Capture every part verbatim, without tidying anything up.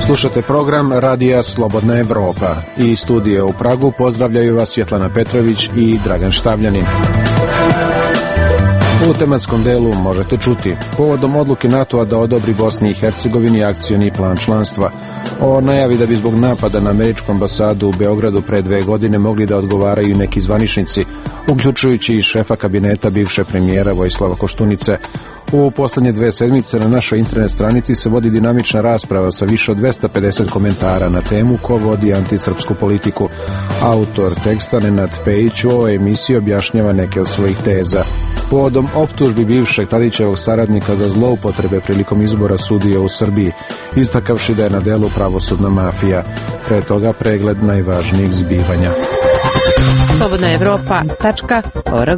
Slušate program Radija Slobodna Evropa i studije u Pragu pozdravljaju vas Svjetlana Petrović i Dragan Štavljanin. U tematskom delu možete čuti povodom odluke NATO-a da odobri Bosni i Hercegovini akcioni plan članstva, o najavi da bi zbog napada na američku ambasadu u Beogradu pre dve godine mogli da odgovaraju neki zvaničnici, uključujući i šefa kabineta bivše premijera Vojislava Koštunice. U poslednje dve sedmice na našoj internet stranici se vodi dinamična rasprava sa više od dvesta pedeset komentara na temu ko vodi antisrpsku politiku. Autor teksta Nenad Pejić u ovoj emisiji objašnjava neke od svojih teza. Povodom optužbi bivšeg Tadićevog saradnika za zloupotrebe prilikom izbora sudija u Srbiji, istakavši da je na delu pravosudna mafija. Pre toga pregled najvažnijih zbivanja. slobodna evropa tačka org.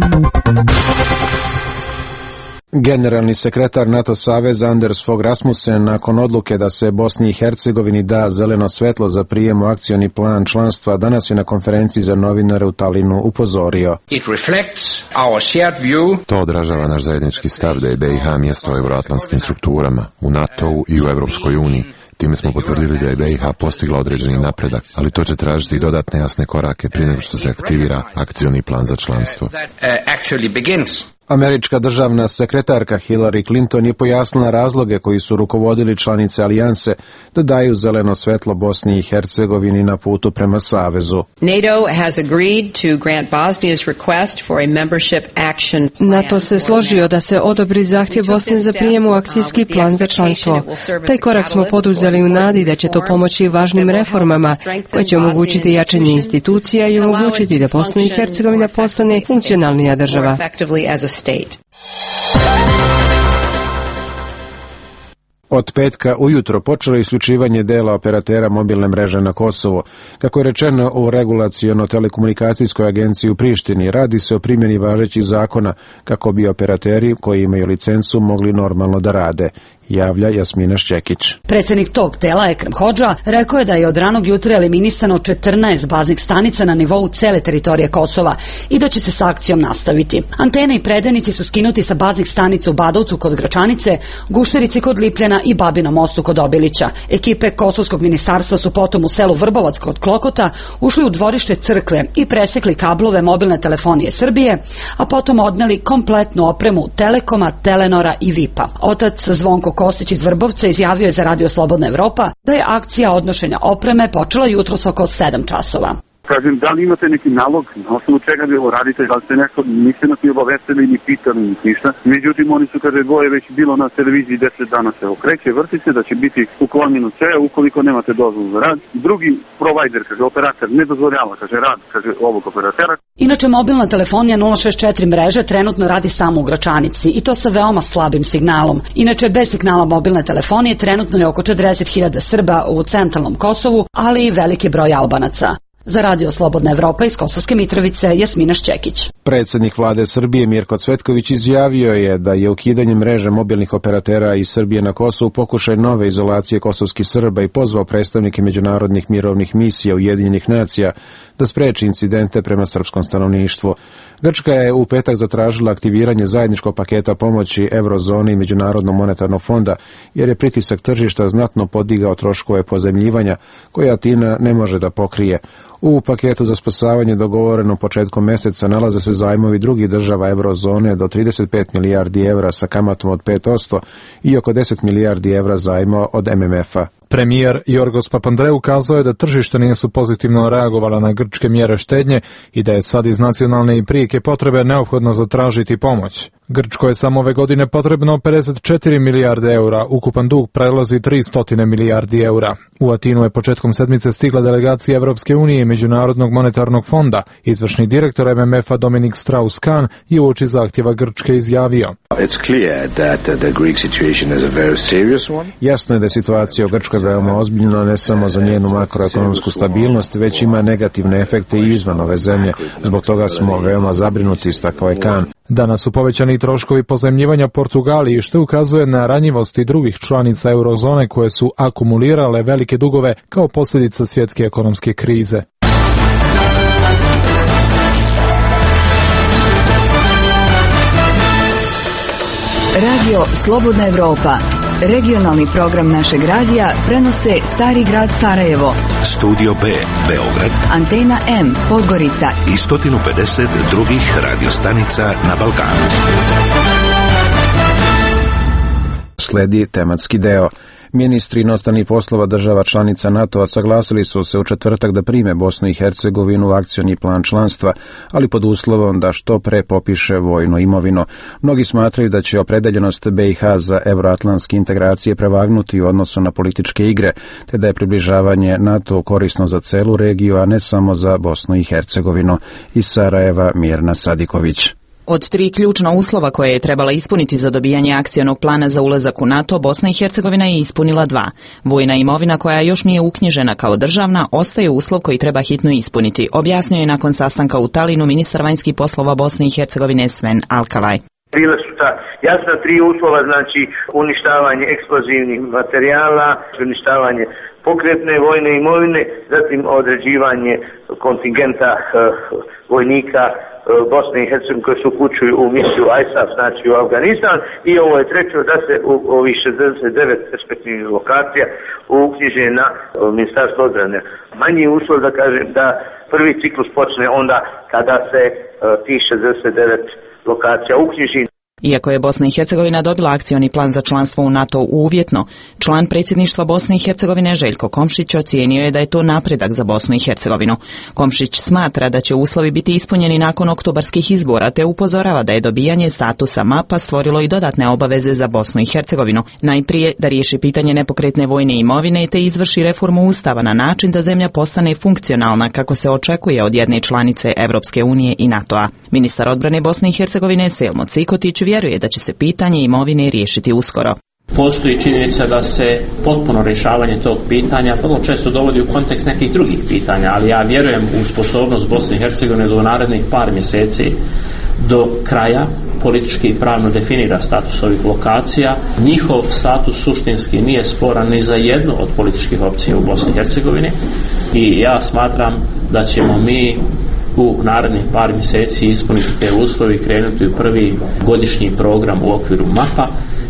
Generalni sekretar NATO saveza Anders Fogh Rasmussen nakon odluke da se Bosni i Hercegovini da zeleno svetlo za prijem u akcioni plan članstva danas je na konferenciji za novinare u Talinu upozorio. It reflects our shared view. To odražava naš zajednički stav da je B i H mjesto u euroatlantskim strukturama, u NATO-u i u Evropskoj uniji. Time smo potvrdili da je B i H postigla određeni napredak, ali to će tražiti dodatne jasne korake prije nego što se aktivira akcioni plan za članstvo. Američka državna sekretarka Hillary Clinton je pojasnila razloge koji su rukovodili članice alijanse da daju zeleno svetlo Bosni i Hercegovini na putu prema savezu. NATO has agreed to grant Bosnia's request for a membership action plan. NATO se složio da se odobri zahtjev Bosne za prijem u akcijski plan za članstvo. Taj korak smo poduzeli u nadi da će to pomoći važnim reformama koje će omogućiti jačanje institucija i omogućiti da Bosna i Hercegovina postane funkcionalnija država. State. Od petka ujutro počelo isključivanje dela operatera mobilne mreže na Kosovo. Kako je rečeno u regulaciono-telekomunikacijskoj agenciji u Prištini, radi se o primjeni važećih zakona kako bi operateri koji imaju licencu mogli normalno da rade, javlja Jasmina Šćekić. Predsjednik tog tela, Ekrem Hodža, rekao je da je od ranog jutra eliminisano četrnaest baznih stanica na nivou cele teritorije Kosova i da će se s akcijom nastaviti. Antene i predajnici su skinuti sa baznih stanica u Badovcu kod Gračanice, Gušterici kod Lipljana i Babinom mostu kod Obilića. Ekipe Kosovskog ministarstva su potom u selu Vrbovac kod Klokota ušli u dvorište crkve i presekli kablove mobilne telefonije Srbije, a potom odneli kompletnu opremu Telekoma, Telenora i Vipa. Otac Zvonko Kostić iz Vrbovca izjavio je za Radio Slobodna Evropa da je akcija odnošenja opreme počela jutros oko sedam časova. Kažem, da li imate neki nalog, na osnovu čega vi ovo radite, da li ste nešto, niste nas ni obavestili, ni pitali, ni ništa. Međutim, oni su, kaže, dvoje već bilo na televiziji deset dana se okreće, vrti se da će biti uklonjeno sve ukoliko nemate dozvolu za rad. Drugi provider, kaže, operator ne dozvoljava, kaže, rad, kaže, ovog operatera. Inače, mobilna telefonija nula šezdeset četiri mreže trenutno radi samo u Gračanici i to sa veoma slabim signalom. Inače, bez signala mobilne telefonije trenutno je oko četrdeset hiljada Srba u centralnom Kosovu, ali i veliki broj Albanaca. Za Radio Slobodna Evropa iz Kosovske Mitrovice, Jasmina Šćekić. Predsjednik vlade Srbije Mirko Cvetković izjavio je da je ukidanje mreže mobilnih operatera iz Srbije na Kosovu pokušaj nove izolacije kosovskih Srba i pozvao predstavnike međunarodnih mirovnih misija Ujedinjenih nacija da spreči incidente prema srpskom stanovništvu. Grčka je u petak zatražila aktiviranje zajedničkog paketa pomoći Eurozoni i Međunarodnog monetarnog fonda, jer je pritisak tržišta znatno podigao troškove pozajmljivanja koje Atina ne može da pokrije. U paketu za spasavanje dogovoreno početkom meseca nalaze se zajmovi drugih država Eurozone do trideset pet milijardi evra sa kamatom od pet posto i oko deset milijardi evra zajma od M M F-a. Premijer Jorgos Papandreou ukazao je da tržišta nisu pozitivno reagovala na grčke mjere štednje i da je sad iz nacionalne i prijeke potrebe neophodno zatražiti pomoć. Grčko je samo ove godine potrebno pedeset četiri milijarde eura, ukupan dug prelazi tristo milijardi eura. U Atinu je početkom sedmice stigla delegacija Evropske unije i Međunarodnog monetarnog fonda. Izvršni direktor M M F-a Dominik Strauss-Kahn je uoči zahtjeva Grčke izjavio. Jasno je da je situacija u Grčkoj veoma ozbiljna, ne samo za njenu makroekonomsku stabilnost, već ima negativne efekte i izvan ove zemlje. Zbog toga smo veoma zabrinuti, istakao je Kahn. Danas su povećani troškovi pozajmljivanja Portugaliji, što ukazuje na ranjivosti drugih članica eurozone koje su akumulirale velike dugove kao posljedica svjetske ekonomske krize. Radio Slobodna Evropa, Regionalni program našeg radija prenose Stari grad Sarajevo, Studio B, Beograd, Antena M, Podgorica i sto pedeset drugih radiostanica na Balkanu. Sledi tematski deo. Ministri inostranih poslova država članica NATO-a saglasili su se u četvrtak da prime Bosnu i Hercegovinu u akcioni plan članstva, ali pod uslovom da što pre popiše vojnu imovinu. Mnogi smatraju da će opredeljenost B i H za evroatlantske integracije prevagnuti u odnosu na političke igre, te da je približavanje NATO korisno za celu regiju, a ne samo za Bosnu i Hercegovinu. Iz Sarajeva Mirna Sadiković. Od tri ključna uslova koje je trebala ispuniti za dobijanje akcionog plana za ulazak u NATO, Bosna i Hercegovina je ispunila dva. Vojna imovina koja još nije uknjižena kao državna ostaje uslov koji treba hitno ispuniti, objasnio je nakon sastanka u Talinu ministar vanjskih poslova Bosne i Hercegovine Sven Alkalaj. Bila su ta jasna tri uslova, znači uništavanje eksplozivnih materijala, uništavanje pokretne vojne imovine, zatim određivanje kontingenta uh, vojnika uh, Bosne i Hercegovine koji se upućuju u misiju I S A F, znači u Afganistan, i ovo je treće da se u ovih šezdeset devet perspektivnih lokacija uknjiže na uh, Ministarstvo odbrane. Manji uslov, da kažem, da prvi ciklus počne onda kada se uh, tih šezdeset devet lokacija uknjiži. Iako je Bosna i Hercegovina dobila akcioni plan za članstvo u NATO uvjetno, član predsjedništva Bosne i Hercegovine Željko Komšić ocijenio je da je to napredak za Bosnu i Hercegovinu. Komšić smatra da će uslovi biti ispunjeni nakon oktobarskih izbora, te upozorava da je dobijanje statusa mapa stvorilo i dodatne obaveze za Bosnu i Hercegovinu. Najprije da riješi pitanje nepokretne vojne imovine te izvrši reformu ustava na način da zemlja postane funkcionalna kako se očekuje od jedne članice Europske unije i NATO-a. Ministar odbrane Bosne i Hercegovine Selmo Cikotić vjeruje da će se pitanje imovine riješiti uskoro. Postoji činjenica da se potpuno rješavanje tog pitanja vrlo često dovodi u kontekst nekih drugih pitanja, ali ja vjerujem u sposobnost Bosne i Hercegovine da u narednih par mjeseci do kraja politički i pravno definira status ovih lokacija. Njihov status suštinski nije sporan ni za jednu od političkih opcija u Bosni i Hercegovini i ja smatram da ćemo mi u narednih par mjeseci ispuniti te uslove i krenuti u prvi godišnji program u okviru mapa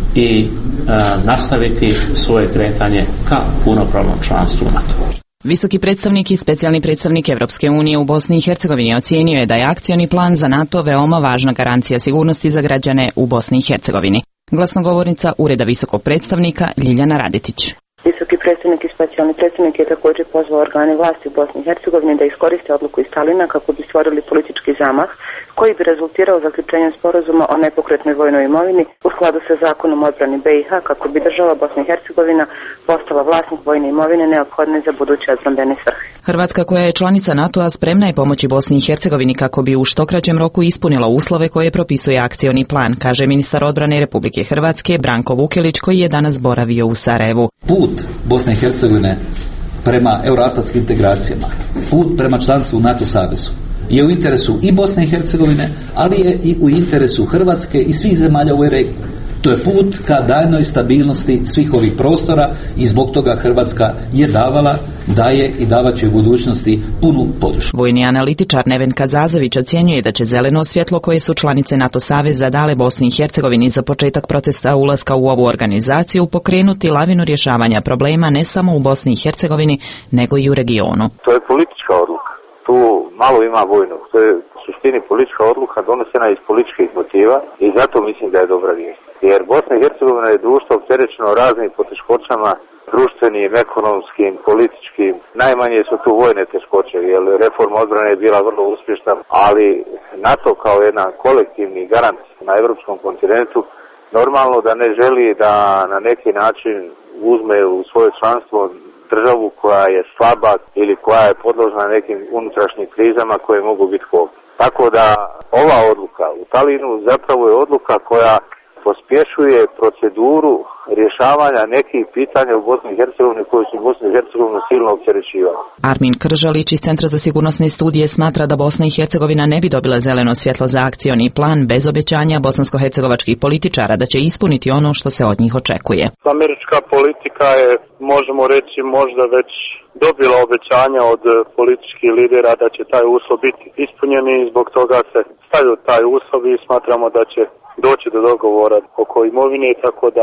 i e, nastaviti svoje kretanje ka punopravnom članstvu u NATO. Visoki predstavnik i specijalni predstavnik Europske unije u Bosni i Hercegovini ocijenio je da je akcioni plan za NATO veoma važna garancija sigurnosti za građane u Bosni i Hercegovini. Glasnogovornica Ureda visokog predstavnika Ljiljana Radetić. Visoki predstavnik i specijalni predstavnik je također pozvao organe vlasti u Bosni i Hercegovini da iskoriste odluku iz Talina kako bi stvorili politički zamah koji bi rezultirao zaključenjem sporazuma o nepokretnoj vojnoj imovini u skladu sa zakonom o odbrani B i H kako bi država Bosna i Hercegovina postala vlasnik vojne imovine neophodne za buduće odbrambene svrhe. Hrvatska, koja je članica NATO-a, spremna je pomoći Bosni i Hercegovini kako bi u što kraćem roku ispunila uslove koje propisuje akcioni plan, kaže ministar odbrane Republike Hrvatske Branko Vukelić, koji je danas boravio u Sarajevu. Put Bosne i Hercegovine prema euroatlantskim integracijama, put prema članstvu u NATO savezu je u interesu i Bosne i Hercegovine, ali je i u interesu Hrvatske i svih zemalja u ovoj regiji. To je put ka daljnjoj stabilnosti svih ovih prostora i zbog toga Hrvatska je davala, daje i davat će u budućnosti punu podršku. Vojni analitičar Nevenka Zazović ocjenjuje da će zeleno svjetlo koje su članice NATO saveza dale Bosni i Hercegovini za početak procesa ulaska u ovu organizaciju pokrenuti lavinu rješavanja problema ne samo u Bosni i Hercegovini, nego i u regionu. To je politička odluka. Tu malo ima vojnog. To je u suštini politička odluka donesena iz političkih motiva i zato mislim da je dobra vijest. Jer Bosna i Hercegovina je društvo opterećeno raznim poteškoćama, društvenim, ekonomskim, političkim. Najmanje su tu vojne teškoće, jer reforma odbrane je bila vrlo uspješna, ali NATO kao jedan kolektivni garant na europskom kontinentu normalno da ne želi da na neki način uzme u svoje članstvo državu koja je slaba ili koja je podložna nekim unutrašnjim krizama koje mogu biti kog. Tako da ova odluka u Talinu zapravo je odluka koja pospješuje proceduru rješavanja nekih pitanja u Bosni i Hercegovini koji su Bosnu i Hercegovinu silno opterećivali. Armin Kržalić iz Centra za sigurnosne studije smatra da Bosna i Hercegovina ne bi dobila zeleno svjetlo za akcioni plan bez obećanja bosansko-hercegovačkih političara da će ispuniti ono što se od njih očekuje. Američka politika je, možemo reći, možda već dobila obećanja od političkih lidera da će taj uslov biti ispunjen i zbog toga se stavio taj uslov i smatramo da će doći do dogovora oko imovine, tako da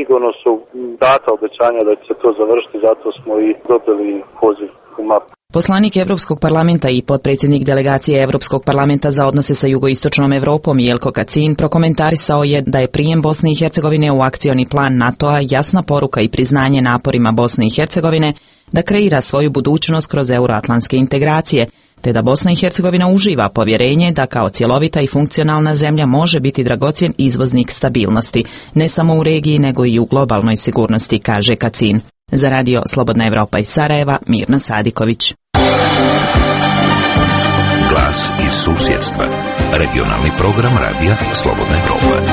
sigurno su data obećanja da će se to završiti, zato smo i dobili poziv u M A P. Poslanik Evropskog parlamenta i potpredsjednik delegacije Evropskog parlamenta za odnose sa jugoistočnom Evropom Jelko Kacin prokomentarisao je da je prijem Bosne i Hercegovine u akcioni plan NATO-a jasna poruka i priznanje naporima Bosne i Hercegovine da kreira svoju budućnost kroz euroatlantske integracije, te da Bosna i Hercegovina uživa povjerenje da kao cjelovita i funkcionalna zemlja može biti dragocjen izvoznik stabilnosti, ne samo u regiji nego i u globalnoj sigurnosti, kaže Kacin. Za radio Slobodna Evropa iz Sarajeva, Mirna Sadiković. Glas iz susjedstva. Regionalni program radija Slobodna Evropa.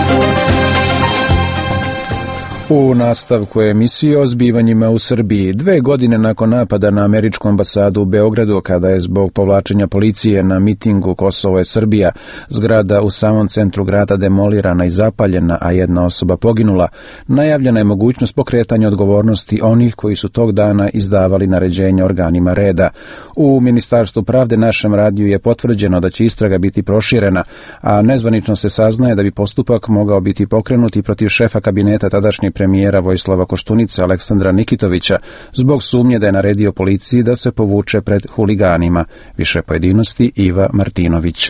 U nastavku emisije o zbivanjima u Srbiji, dve godine nakon napada na američku ambasadu u Beogradu, kada je zbog povlačenja policije na mitingu Kosovo je Srbija, zgrada u samom centru grada demolirana i zapaljena, a jedna osoba poginula, najavljena je mogućnost pokretanja odgovornosti onih koji su tog dana izdavali naređenja organima reda. U Ministarstvu pravde našem radiju je potvrđeno da će istraga biti proširena, a nezvanično se saznaje da bi postupak mogao biti pokrenut i protiv šefa kabineta tadašnje premijera Vojislava Koštunice Aleksandra Nikitovića zbog sumnje da je naredio policiji da se povuče pred huliganima. Više pojedinosti Iva Martinović.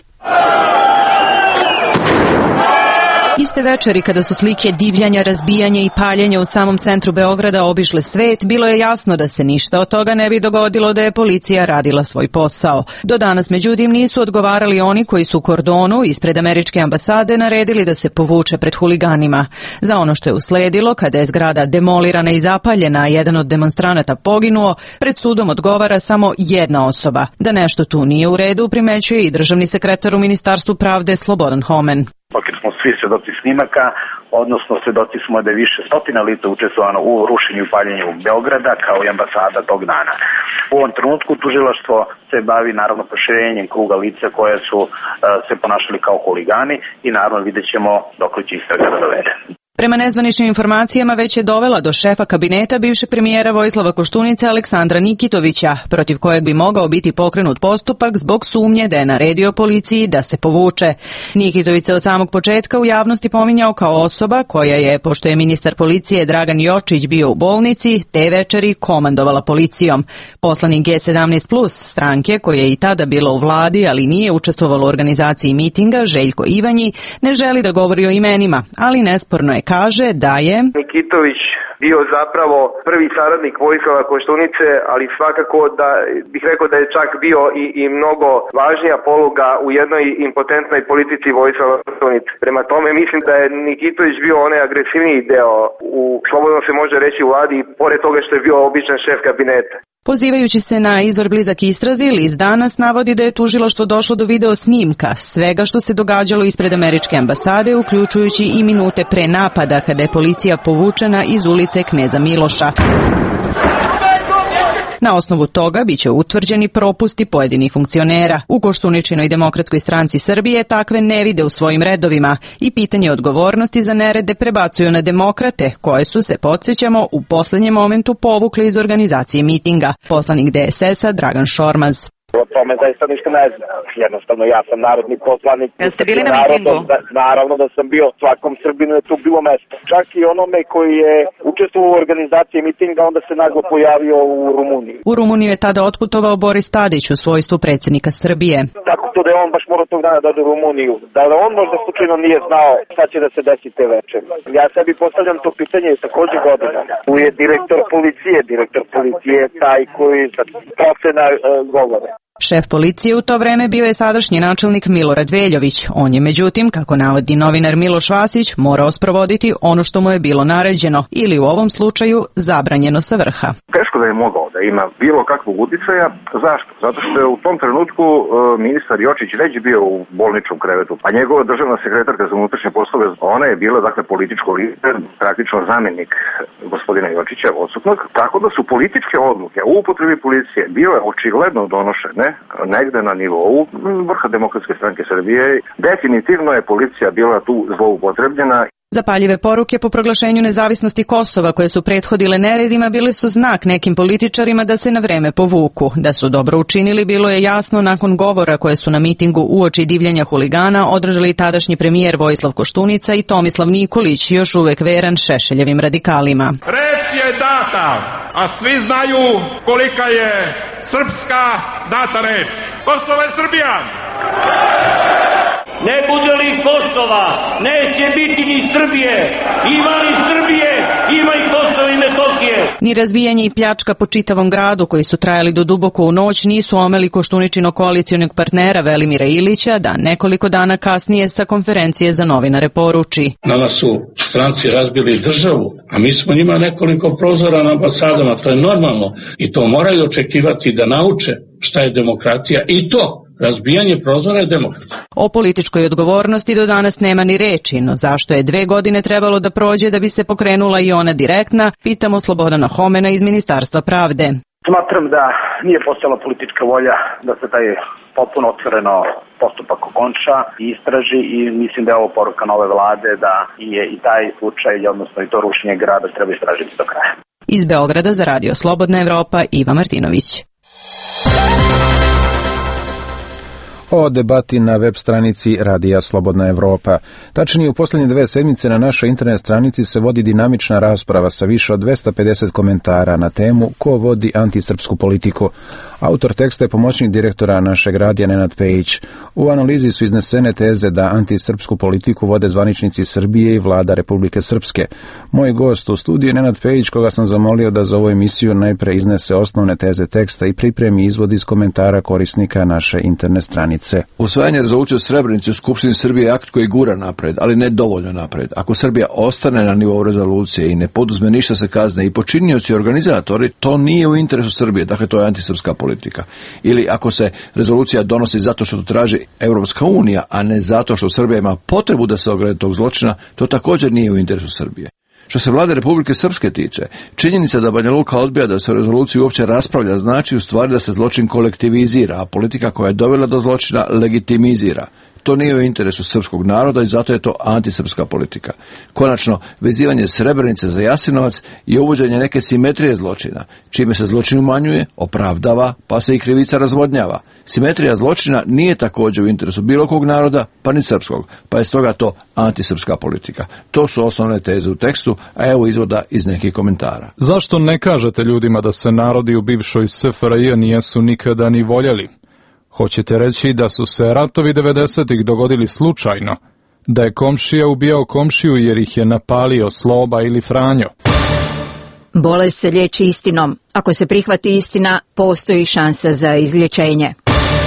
Iste večeri kada su slike divljanja, razbijanja i paljenja u samom centru Beograda obišle svet, bilo je jasno da se ništa od toga ne bi dogodilo da je policija radila svoj posao. Do danas, međutim, nisu odgovarali oni koji su kordonu ispred američke ambasade naredili da se povuče pred huliganima. Za ono što je usledilo, kada je zgrada demolirana i zapaljena, a jedan od demonstranata poginuo, pred sudom odgovara samo jedna osoba. Da nešto tu nije u redu, primećuje i državni sekretar u Ministarstvu pravde Slobodan Homen. Jer smo svi svedoci snimaka, odnosno svedoci smo da je više stotina lica učestvovano u rušenju i paljenju Beograda kao i ambasada tog dana. U ovom trenutku tužilaštvo se bavi naravno proširenjem kruga lica koje su uh, se ponašali kao huligani i naravno vidjet ćemo dok će istraga da dovede. Prema nezvaničnim informacijama već je dovela do šefa kabineta bivšeg premijera Vojislava Koštunice Aleksandra Nikitovića, protiv kojeg bi mogao biti pokrenut postupak zbog sumnje da je naredio policiji da se povuče. Nikitović se od samog početka u javnosti pominjao kao osoba koja je, pošto je ministar policije Dragan Jočić bio u bolnici, te večeri komandovala policijom. Poslanik G sedamnaest plus stranke, koja je i tada bila u vladi, ali nije učestvovalo u organizaciji mitinga, Željko Ivanji, ne želi da govori o imenima, ali nesporno je kaže da je Nikitović bio zapravo prvi saradnik Vojislava Koštunice, ali svakako da bih rekao da je čak bio i, i mnogo važnija poluga u jednoj impotentnoj politici Vojislava Koštunice. Prema tome mislim da je Nikitović bio onaj agresivniji deo u, slobodno se može reći, u vladi, pored toga što je bio običan šef kabineta. Pozivajući se na izvor blizak istrazi, list Danas navodi da je tužilaštvo došlo do video snimka svega što se događalo ispred američke ambasade, uključujući i minute pre napada kada je policija povučena iz ulice Kneza Miloša. Na osnovu toga biće utvrđeni propusti pojedinih funkcionera. U Koštuničinoj demokratskoj stranci Srbije takve ne vide u svojim redovima i pitanje odgovornosti za nerede prebacuju na demokrate, koje su se, podsjećamo, u posljednjem momentu povukli iz organizacije mitinga. Poslanik D S S-a Dragan Šormaz. O tome zaista ništa ne znam. Jednostavno, ja sam narodni poslanik. Jeste bili na mitingu? Naravno da sam bio. Svakom Srbinu je tu bilo mesto. Čak i onome koji je učestvovao u organizaciji mitinga, onda se naglo pojavio u Rumuniji. U Rumuniju je tada otputovao Boris Tadić u svojstvu predsjednika Srbije. Tako to da je on baš morao tog dana da ode u Rumuniju. Da on možda slučajno nije znao šta će da se desi te večeri. Ja sebi postavljam to pitanje također godinama. Tu je direktor policije. Direktor policije je taj koji za procena uh, govore. Šef policije u to vreme bio je sadašnji načelnik Milorad Veljović. On je, međutim, kako navodi novinar Miloš Vasić, morao sprovoditi ono što mu je bilo naređeno ili u ovom slučaju zabranjeno sa vrha. Teško da je mogao da ima bilo kakvog uticaja. Zašto? Zato što je u tom trenutku e, ministar Jočić već bio u bolničkom krevetu, a njegova državna sekretarka za unutrašnje poslove, ona je bila, dakle, političko lider, praktično zamjenik gospodina Jočića odsutnog, tako da su političke odluke u upotrebi policije bile očigledno donošene negde na nivou vrha Demokratske stranke Srbije. Definitivno je policija bila tu zloupotrebljena. Zapaljive poruke po proglašenju nezavisnosti Kosova koje su prethodile neredima bile su znak nekim političarima da se na vreme povuku. Da su dobro učinili bilo je jasno nakon govora koje su na mitingu uoči divljenja huligana održali tadašnji premijer Vojislav Koštunica i Tomislav Nikolić, još uvek veran Šešeljevim radikalima. Reč je data, a svi znaju kolika je srpska data reč. Kosovo je Srbija! Ne bude li Kosova, neće biti ni Srbije. Ima li Srbije, ima i Kosova i Metohije. Ni razbijanje i pljačka po čitavom gradu koji su trajali do duboko u noć nisu omeli Koštuničinog koalicijonog partnera Velimira Ilića da nekoliko dana kasnije sa konferencije za novinare poruči. Nama su stranci razbili državu, a mi smo njima nekoliko prozora na ambasadama. To je normalno i to moraju očekivati da nauče šta je demokratija i to. Razbijanje prozora je demokratija. O političkoj odgovornosti do danas nema ni reči, no zašto je dve godine trebalo da prođe da bi se pokrenula i ona direktna, pitamo Slobodana Homena iz Ministarstva pravde. Smatram da nije postojala politička volja da se taj potpuno otvoreno postupak okonča i istraži i mislim da je ovo poruka nove vlade da je i taj slučaj, odnosno i to rušenje grada treba istražiti do kraja. Iz Beograda za Radio Slobodna Evropa, Iva Martinović. O debati na web stranici Radija Slobodna Evropa. Tačnije, u posljednje dve sedmice na našoj internet stranici se vodi dinamična rasprava sa više od dvesta pedeset komentara na temu ko vodi antisrpsku politiku. Autor teksta je pomoćnik direktora našeg radija Nenad Pejić. U analizi su iznesene teze da antisrpsku politiku vode zvaničnici Srbije i vlada Republike Srpske. Moj gost u studiju je Nenad Pejić, koga sam zamolio da za ovu emisiju najpre iznese osnovne teze teksta i pripremi izvod iz komentara korisnika naše internet stranice. Usvajanje rezolucije o Srebrenici u Skupštini Srbije je akt koji gura napred, ali ne dovoljno napred. Ako Srbija ostane na nivou rezolucije i ne poduzme ništa se kazne i počinioci i organizatori, to nije u interesu Srbije, dakle to je antisrpska politika. Ili ako se rezolucija donosi zato što to traži Europska unija, a ne zato što Srbija ima potrebu da se ogradi tog zločina, to također nije u interesu Srbije. Što se vlade Republike Srpske tiče, činjenica da Banja Luka odbija da se o rezoluciji uopće raspravlja znači u stvari da se zločin kolektivizira, a politika koja je dovela do zločina legitimizira. To nije u interesu srpskog naroda i zato je to antisrpska politika. Konačno, vezivanje Srebrenice za Jasenovac i uvođenje neke simetrije zločina, čime se zločin umanjuje, opravdava, pa se i krivica razvodnjava. Simetrija zločina nije također u interesu bilo kog naroda, pa ni srpskog, pa je stoga to antisrpska politika. To su osnovne teze u tekstu, a evo izvoda iz nekih komentara. Zašto ne kažete ljudima da se narodi u bivšoj S F R J nijesu nikada ni voljeli? Hoćete reći da su se ratovi devedesetih dogodili slučajno, da je komšija ubijao komšiju jer ih je napalio Sloba ili Franjo? Bolest se liječi istinom. Ako se prihvati istina, postoji šansa za izlječenje.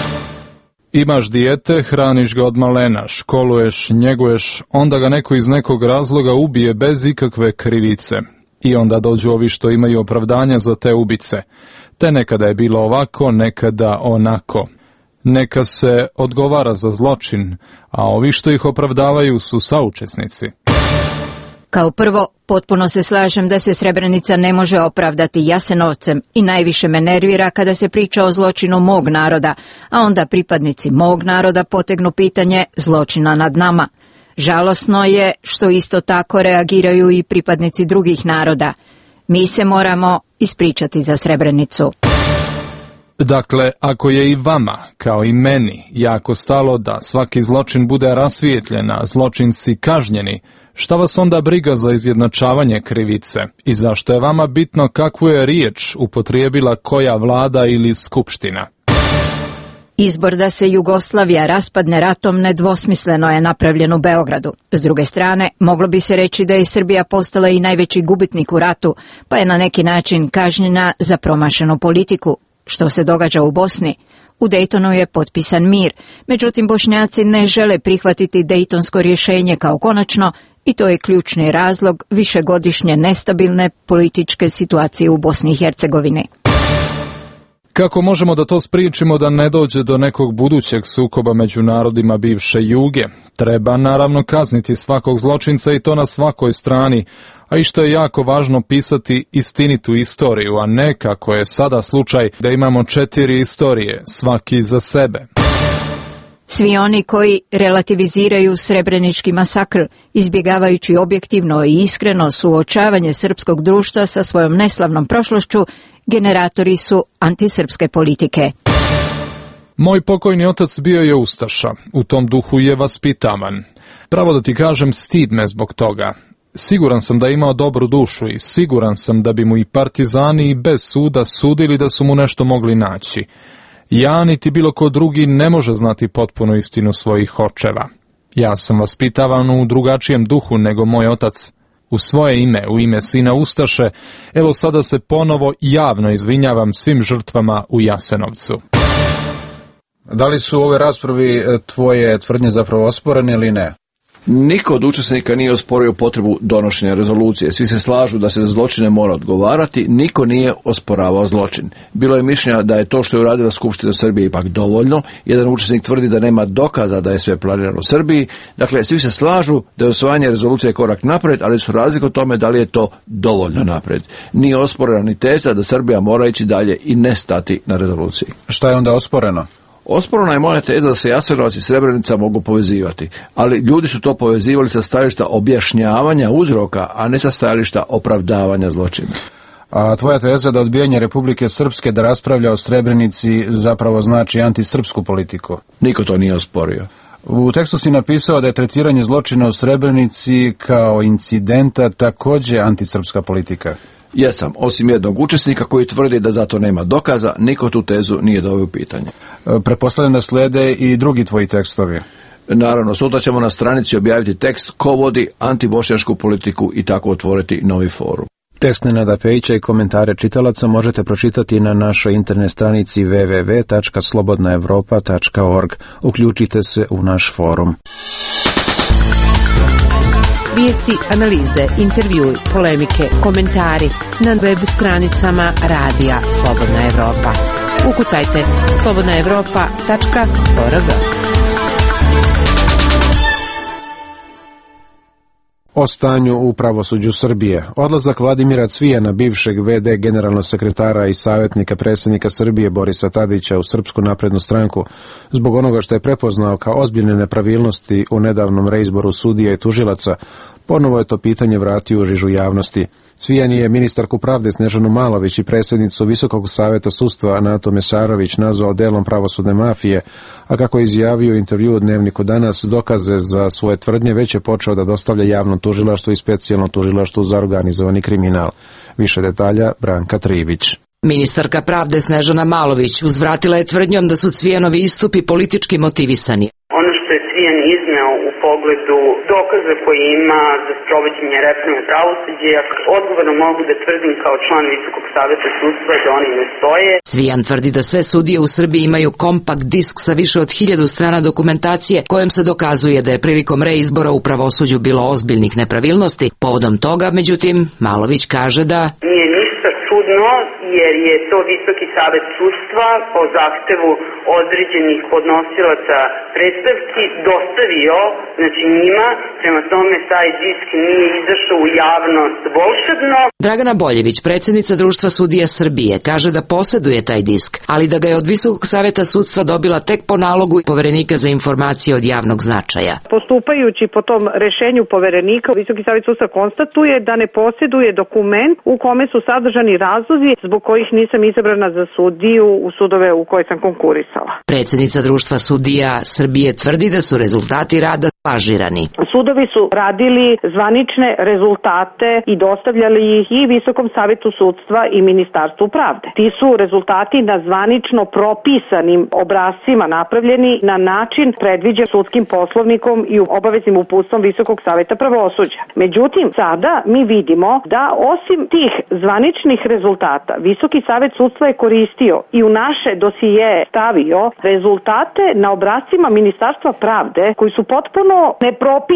Imaš dijete, hraniš ga od malena, školuješ, njeguješ, onda ga neko iz nekog razloga ubije bez ikakve krivice. I onda dođu ovi što imaju opravdanja za te ubice. Te nekada je bilo ovako, nekada onako. Neka se odgovara za zločin, a ovi što ih opravdavaju su saučesnici. Kao prvo, potpuno se slažem da se Srebrenica ne može opravdati Jasenovcem i najviše me nervira kada se priča o zločinu mog naroda, a onda pripadnici mog naroda potegnu pitanje zločina nad nama. Žalosno je što isto tako reagiraju i pripadnici drugih naroda. Mi se moramo ispričati za Srebrenicu. Dakle, ako je i vama, kao i meni, jako stalo da svaki zločin bude rasvijetljen, a zločinci kažnjeni, šta vas onda briga za izjednačavanje krivice i zašto je vama bitno kakvu je riječ upotrijebila koja vlada ili skupština? Izbor da se Jugoslavija raspadne ratom nedvosmisleno je napravljen u Beogradu. S druge strane, moglo bi se reći da je Srbija postala i najveći gubitnik u ratu, pa je na neki način kažnjena za promašenu politiku. Što se događa u Bosni? U Dejtonu je potpisan mir, međutim Bošnjaci ne žele prihvatiti dejtonsko rješenje kao konačno i to je ključni razlog višegodišnje nestabilne političke situacije u Bosni i Hercegovini. Kako možemo da to spriječimo da ne dođe do nekog budućeg sukoba među narodima bivše Juge? Treba naravno kazniti svakog zločinca i to na svakoj strani, a i što je jako važno pisati istinitu istoriju, a ne kako je sada slučaj da imamo četiri istorije, svaki za sebe. Svi oni koji relativiziraju srebrenički masakr, izbjegavajući objektivno i iskreno suočavanje srpskog društva sa svojom neslavnom prošlošću, generatori su antisrpske politike. Moj pokojni otac bio je ustaša, u tom duhu je vaspitavan. Pravo da ti kažem, stid me zbog toga. Siguran sam da je imao dobru dušu i siguran sam da bi mu i partizani i bez suda sudili da su mu nešto mogli naći. Ja niti bilo ko drugi ne može znati potpunu istinu svojih očeva. Ja sam vaspitavan u drugačijem duhu nego moj otac. U svoje ime, u ime sina ustaše, evo sada se ponovo javno izvinjavam svim žrtvama u Jasenovcu. Da li su u ovoj raspravi tvoje tvrdnje zapravo osporene ili ne? Niko od učesnika nije osporio potrebu donošenja rezolucije. Svi se slažu da se za zločine mora odgovarati, niko nije osporavao zločin. Bilo je mišljenja da je to što je uradila Skupština Srbije ipak dovoljno. Jedan učesnik tvrdi da nema dokaza da je sve planirano u Srbiji. Dakle, svi se slažu da je usvajanje rezolucije korak napred, ali su razlike o tome da li je to dovoljno napred. Nije osporena ni teza da Srbija mora ići dalje i ne stati na rezoluciji. Šta je onda osporeno? Osporena je moja teza da se Jasenovac i Srebrenica mogu povezivati, ali ljudi su to povezivali sa stajališta objašnjavanja uzroka, a ne sa stajališta opravdavanja zločina. A tvoja teza da odbijanje Republike Srpske da raspravlja o Srebrenici zapravo znači antisrpsku politiku? Niko to nije osporio. U tekstu si napisao da je tretiranje zločina u Srebrenici kao incidenta također antisrpska politika. Jesam, osim jednog učesnika koji tvrdi da zato nema dokaza, niko tu tezu nije doveo u pitanje. Pretpostavljam da slede i drugi tvoji tekstovi. Naravno, sutra ćemo na stranici objaviti tekst ko vodi antibošnjačku politiku i tako otvoriti novi forum. Tekst Nenada Pejića i komentare čitalaca možete pročitati na našoj internet stranici w w w tačka slobodna evropa tačka org. Uključite se u naš forum. Vijesti, analize, intervjui, polemike, komentari na web stranicama Radija Slobodna Evropa. Ukucajte slobodna evropa tačka org. O stanju u pravosuđu Srbije. Odlazak Vladimira Cvijana, bivšeg ve de generalnog sekretara i savjetnika predsjednika Srbije Borisa Tadića u Srpsku naprednu stranku, zbog onoga što je prepoznao kao ozbiljne nepravilnosti u nedavnom reizboru sudija i tužilaca, ponovo je to pitanje vratio u žižu javnosti. Cvijan je ministarku pravde Snežanu Malović i predsjednicu Visokog savjeta sudstva Natu Mesarović nazvao delom pravosudne mafije, a kako je izjavio u intervju u Dnevniku Danas, dokaze za svoje tvrdnje već je počeo da dostavlja javnom tužilaštvu i specijalnom tužilaštvu za organizovani kriminal. Više detalja Branka Trivić. Ministarka pravde Snežana Malović uzvratila je tvrdnjom da su Cvijanovi istupi politički motivisani. Ono što je Cvijan izneo u pogledu dokaza koje ima za sprovođenje reforme pravosuđa, odgovorno mogu da tvrdim kao član Visokog savjeta sudstva da oni ne stoje. Cvijan tvrdi da sve sudije u Srbiji imaju kompakt disk sa više od hiljadu strana dokumentacije kojom se dokazuje da je prilikom reizbora u pravosuđu bilo ozbiljnih nepravilnosti. Povodom toga, međutim, Malović kaže da nije ništa čudno jer je to Visoki savjet sudstva po zahtevu određenih podnosilaca predstavki dostavio, znači njima, prema tome taj disk nije izašao u javnost volšebno. Dragana Boljević, predsjednica Društva sudija Srbije, kaže da posjeduje taj disk, ali da ga je od Visokog savjeta sudstva dobila tek po nalogu Poverenika za informacije od javnog značaja. Postupajući po tom rešenju Poverenika, Visoki savjet sudstva konstatuje da ne posjeduje dokument u kome su sadržani razlozi zbog kojih nisam izabrana za sudiju u sudove u koje sam konkurisala. Predsjednica Društva sudija Srbije tvrdi da su rezultati rada lažirani. Sudovi su radili zvanične rezultate i dostavljali ih i Visokom savjetu sudstva i Ministarstvu pravde. Ti su rezultati na zvanično propisanim obrascima napravljeni na način predviđen sudskim poslovnikom i obaveznim uputstvom Visokog savjeta pravosuđa. Međutim, sada mi vidimo da osim tih zvaničnih rezultata Visoki savjet sudstva je koristio i u naše dosije stavio rezultate na obrascima Ministarstva pravde koji su potpuno nepropisani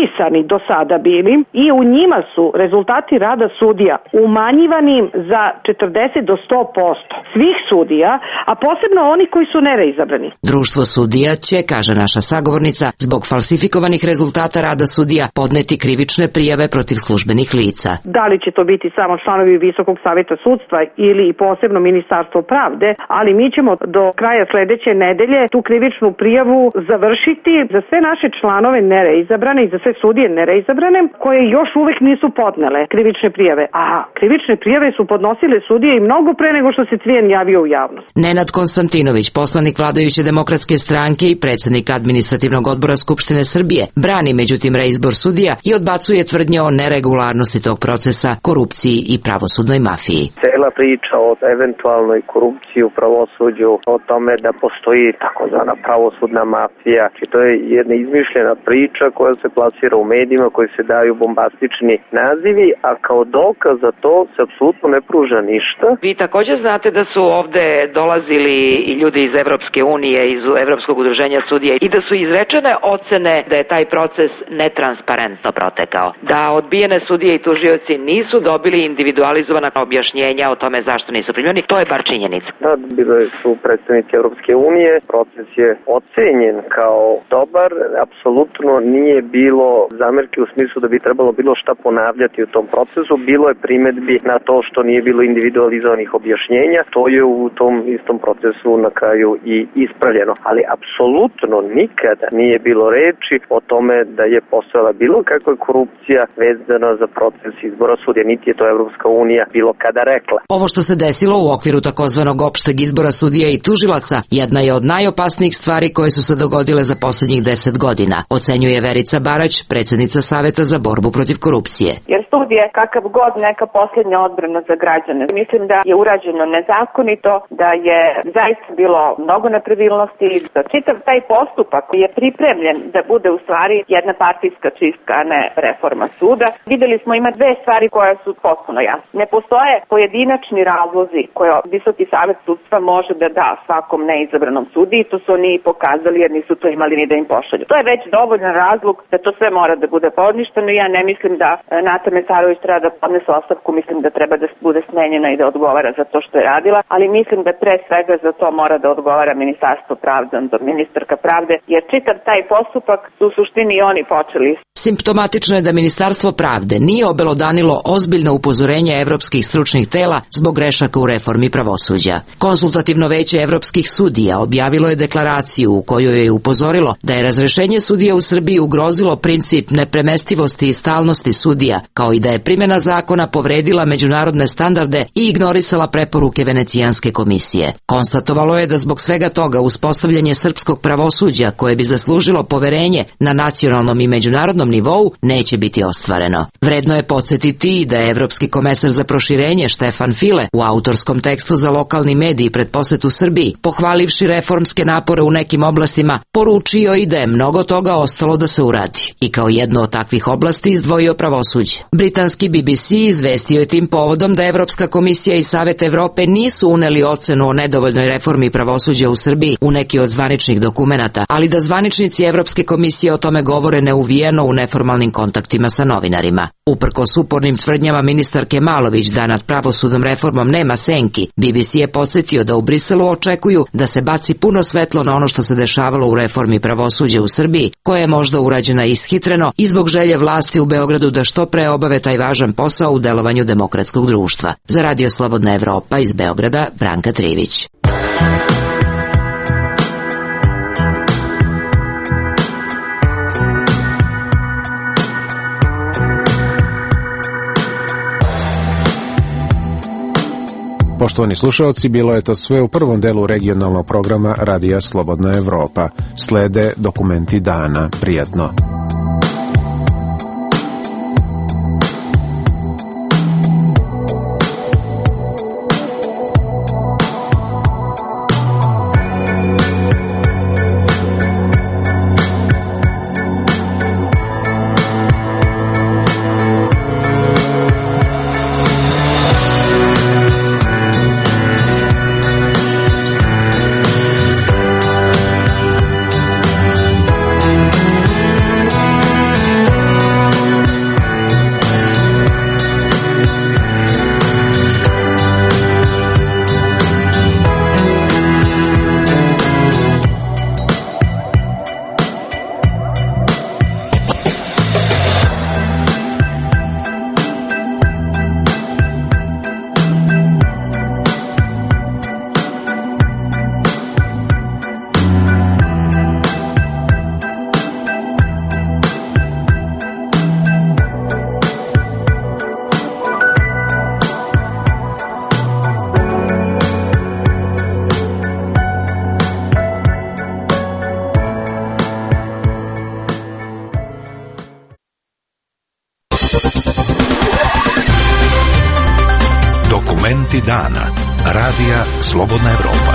propisani do sada bili i u njima su rezultati rada sudija umanjivani za četrdeset do sto posto svih sudija, a posebno oni koji su nereizabrani. Društvo sudija će, kaže naša sagovornica, zbog falsifikovanih rezultata rada sudija podneti krivične prijave protiv službenih lica. Da li će to biti samo članovi Visokog saveta sudstva ili i posebno Ministarstvo pravde, ali mi ćemo do kraja sledeće nedelje tu krivičnu prijavu završiti za sve naše članove nereizabrane i za sve sudije nereizabrane koje još uvek nisu podnele krivične prijave. A krivične prijave su podnosile sudije i mnogo pre nego što se Cvijan javio u javnost. Nenad Konstantinović, poslanik vladajuće demokratske stranke i predsednik administrativnog odbora Skupštine Srbije, brani međutim reizbor sudija i odbacuje tvrdnje o neregularnosti tog procesa, korupciji i pravosudnoj mafiji. Cela priča o eventualnoj korupciji u pravosuđu, o tome da postoji takozvana pravosudna mafija, znači to je jedna izmišljena priča koja se plasira u medijima, koji se daju bombastični nazivi, a kao dokaz za to se apsolutno ne pruža ništa. Vi također znate da su ovde dolazili i ljudi iz Evropske unije, iz Evropskog udruženja sudija i da su izrečene ocene da je taj proces netransparentno protekao. Da odbijene sudije i tužioci nisu dobili individualizovana objašnjenja o tome zašto nisu primljeni, to je bar činjenica. Da, bili su predstavnici Evropske unije, proces je ocenjen kao dobar, apsolutno nije bilo zamerke u smislu da bi trebalo bilo šta ponavljati u tom procesu, bilo je primedbi na to što nije bilo individualizovanih objašnjenja, to je u tom istom procesu na kraju i ispravljeno, ali apsolutno nikada nije bilo reči o tome da je postojala bilo kakva korupcija vezana za proces izbora sudija, niti je to Evropska unija bilo kada rekla. Ovo što se desilo u okviru takozvanog opšteg izbora sudija i tužilaca jedna je od najopasnijih stvari koje su se dogodile za poslednjih deset godina, ocenjuje Verica Barać, predsednica Saveta za borbu protiv korupcije. Jer sud je kakav god neka posljednja odbrana za građane. Mislim da je urađeno nezakonito, da je zaista bilo mnogo nepravilnosti, da čitav taj postupak je pripremljen da bude u stvari jedna partijska čistka, a ne reforma suda. Videli smo ima dve stvari koje su potpuno jasne. Ne postoje pojedinačni razlozi koje Visoki savet sudstva može da da svakom neizabranom sudiji, to su oni pokazali jer nisu to imali ni da im pošalju. To je već dovoljan razlog da to sve mora da bude poništeno i ja ne mislim da Nata Mesarović treba da podnese ostavku, mislim da treba da bude smenjena i da odgovara za to što je radila, ali mislim da pre svega za to mora da odgovara Ministarstvo pravde, ministarka pravde, jer čitav taj postupak su u suštini i oni počeli. Simptomatično je da Ministarstvo pravde nije obelodanilo ozbiljno upozorenje evropskih stručnih tela zbog grešaka u reformi pravosuđa. Konsultativno veće evropskih sudija objavilo je deklaraciju u kojoj je upozorilo da je razrešenje sudija u Srbiji ugrozilo princip nepremestivosti i stalnosti sudija, kao i da je primjena zakona povredila međunarodne standarde i ignorisala preporuke Venecijanske komisije. Konstatovalo je da zbog svega toga uspostavljanje srpskog pravosuđa koje bi zaslužilo poverenje na nacionalnom i međunarodnom nivou neće biti ostvareno. Vredno je podsjetiti da je Evropski komesar za proširenje Štefan File u autorskom tekstu za lokalni medij pred posetu Srbiji, pohvalivši reformske napore u nekim oblastima, poručio i da je mnogo toga ostalo da se uradi. I kao jedno od takvih oblasti izdvojio pravosuđe. Britanski B B C izvestio je tim povodom da Evropska komisija i Savet Evrope nisu uneli ocenu o nedovoljnoj reformi pravosuđa u Srbiji u neki od zvaničnih dokumenata, ali da zvaničnici Evropske komisije o tome govore neuvijeno u neformalnim kontaktima sa novinarima. Uprkos upornim tvrdnjama ministarke Malović da nad pravosudnom reformom nema senki, B B C je podsjetio da u Briselu očekuju da se baci puno svetlo na ono što se dešavalo u reformi pravosuđa u Srbiji, koja je možda urađena ishitreno i zbog želje vlasti u Beogradu da što pre obave taj važan posao u delovanju demokratskog društva. Za Radio Slobodna Evropa iz Beograda, Branka Trivić. Poštovani slušalci, bilo je to sve u prvom delu regionalnog programa Radija Slobodna Evropa. Slede dokumenti dana. Prijatno. Momenti dana. Radija Slobodna Evropa.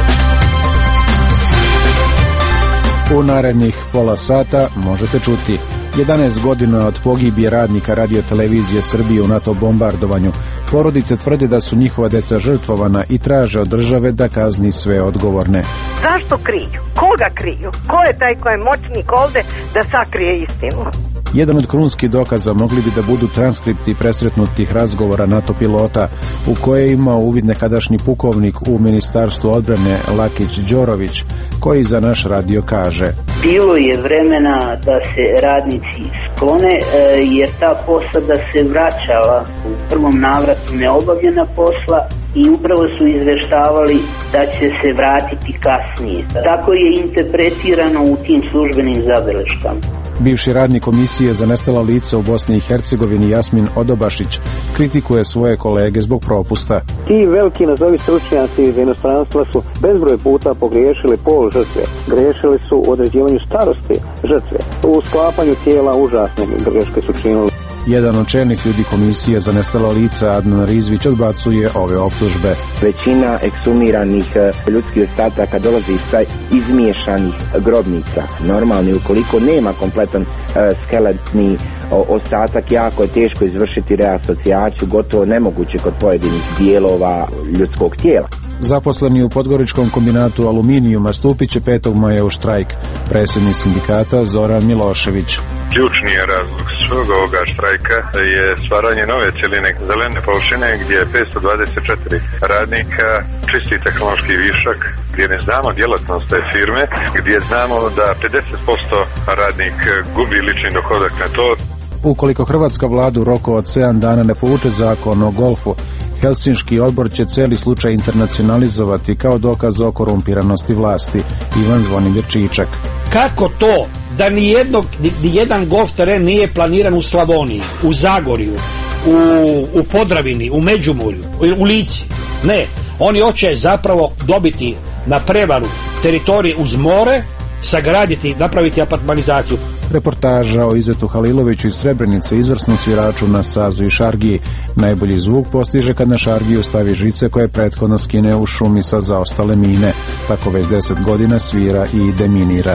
U narednih pola sata možete čuti jedanaest godina od pogibije radnika radiotelevizije Srbije u NATO bombardovanju. Porodice tvrde da su njihova deca žrtvovana i traže od države da kazni sve odgovorne. Zašto kriju? Koga kriju? Ko je taj ko je moćnik ovde da sakrije istinu? Jedan od krunskih dokaza mogli bi da budu transkripti presretnutih razgovora NATO pilota u koje je imao uvid nekadašnji pukovnik u Ministarstvu odbrane Lakić Đorović, koji za naš radio kaže: bilo je vremena da se radnici sklone jer ta posada se vraćala u prvom navratu neobavljena posla i upravo su izveštavali da će se vratiti kasnije. Tako je interpretirano u tim službenim zabeleškama. Bivši radnik Komisije za nestala lica u Bosni i Hercegovini Jasmin Odobašić kritikuje svoje kolege zbog propusta. Ti veliki nazovi stručnjaci iz inostranstva su bezbroj puta pogriješili pol žrtve. Grešili su u određivanju starosti žrtve. U sklapanju tijela užasne greške su činili. Jedan od čelnih ljudi Komisije za nestala lica Adnan Rizvić odbacuje ove optužbe. Većina ekshumiranih ljudskih ostataka dolazi iz izmiješanih grobnica. Normalni, ukoliko nema kompletan e, skeletni o, ostatak, jako je teško izvršiti reasocijaciju, gotovo nemoguće kod pojedinih dijelova ljudskog tijela. Zaposleni u Podgoričkom kombinatu aluminijuma stupit će petog maja u štrajk. Predsjednik sindikata Zoran Milošević. Ključni je razlog svog ovoga štrajka je stvaranje nove cjeline zelene površine gdje je petsto dvadeset četiri radnika, čisti tehnološki višak, gdje ne znamo djelatnost te firme, gdje znamo da pedeset posto radnik gubi lični dohodak na to. Ukoliko hrvatska vlada u roku od sedam dana ne povuče zakon o golfu, Helsinški odbor će celi slučaj internacionalizovati kao dokaz o korumpiranosti vlasti. Ivan Zvonimir Čičak. Kako to da ni, jednog, ni, ni jedan golf teren nije planiran u Slavoniji, u Zagorju, u, u Podravini, u Međimurju, u Lici? Ne, oni hoće zapravo dobiti na prevaru teritorije uz more, sagraditi, napraviti apartmanizaciju. Reportaža o Izetu Haliloviću iz Srebrenice, izvrsnom sviraču na sazu i šargiji. Najbolji zvuk postiže kad na šargiju stavi žice koje prethodno skine u šumi sa zaostale mine. Tako već deset godina svira i deminira.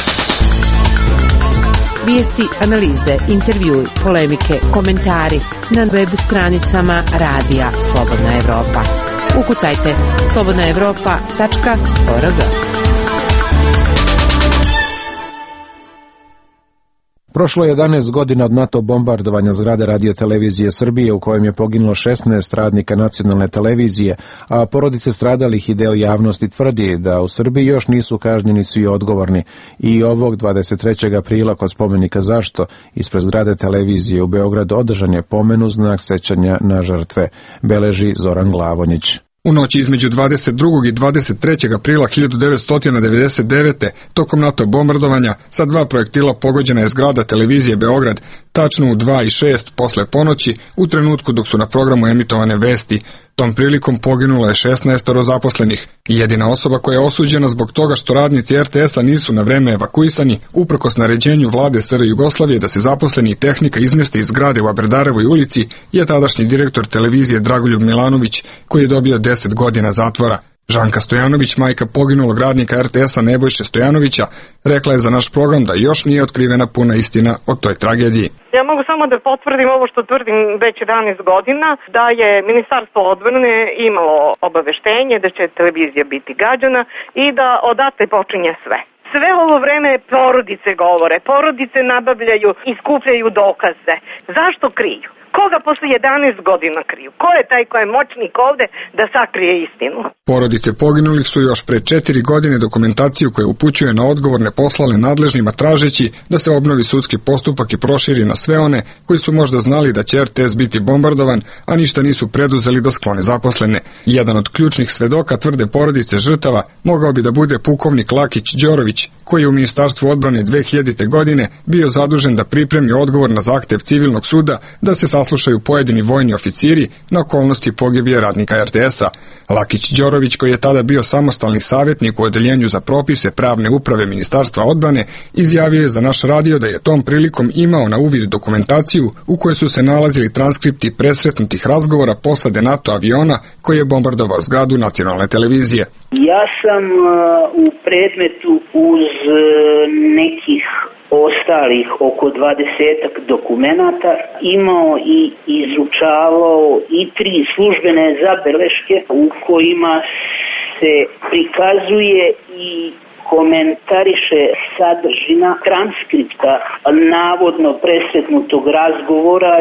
Vijesti, analize, intervjui, polemike, komentari na web stranicama Radija Slobodna Evropa. Ukucajte slobodna evropa tačka org. Prošlo je jedanaest godina od NATO bombardovanja zgrade radiotelevizije Srbije u kojem je poginulo šesnaest radnika nacionalne televizije, a porodice stradalih i deo javnosti tvrdi da u Srbiji još nisu kažnjeni svi odgovorni. I ovog dvadeset trećeg aprila kod spomenika Zašto ispred zgrade televizije u Beogradu održan je pomen u znak sećanja na žrtve, beleži Zoran Glavonjić. U noći između dvadeset drugog i dvadeset trećeg aprila hiljadu devetsto devedeset devete. tokom NATO bombardovanja sa dva projektila pogođena je zgrada televizije Beograd, tačno u dva i šest posle ponoći, u trenutku dok su na programu emitovane vesti. Tom prilikom poginulo je šesnaest zaposlenih. Jedina osoba koja je osuđena zbog toga što radnici er te esa nisu na vreme evakuisani, uprkos naređenju vlade es er Jugoslavije da se zaposleni i tehnika izmeste iz zgrade u Aberdarevoj ulici, je tadašnji direktor televizije Dragoljub Milanović, koji je dobio deset godina zatvora. Žanka Stojanović, majka poginulog radnika er te esa Nebojše Stojanovića, rekla je za naš program da još nije otkrivena puna istina o toj tragediji. Ja mogu samo da potvrdim ovo što tvrdim već jedanaest godina, da je Ministarstvo odbrane imalo obaveštenje da će televizija biti gađana i da odatle počinje sve. Sve ovo vreme porodice govore, porodice nabavljaju i skupljaju dokaze. Zašto kriju? Koga posle jedanaest godina kriju? Ko je taj ko je moćnik ovde da sakrije istinu? Porodice poginulih su još pre četiri godine dokumentaciju koja upućuje na odgovorne poslale nadležnima tražeći da se obnovi sudski postupak i proširi na sve one koji su možda znali da će er te es biti bombardovan, a ništa nisu preduzeli da sklone zaposlene. Jedan od ključnih svedoka tvrde porodice žrtava mogao bi da bude pukovnik Lakić Đorović, koji je u Ministarstvu odbrane dve hiljadite godine bio zadužen da pripremi odgovor na zahtev civilnog suda da se saslušaju pojedini vojni oficiri na okolnosti pogibije radnika er te es-a. Lakić Đorović, koji je tada bio samostalni savjetnik u odeljenju za propise pravne uprave Ministarstva odbrane, izjavio je za naš radio da je tom prilikom imao na uvid dokumentaciju u kojoj su se nalazili transkripti presretnutih razgovora posade NATO aviona koji je bombardovao zgradu nacionalne televizije. Ja sam uh, u predmetu uz uh, nekih ostalih oko dvadesetak dokumenata imao i izučavao i tri službene zabeleške u kojima se prikazuje i komentariše sadržina transkripta navodno presretnutog razgovora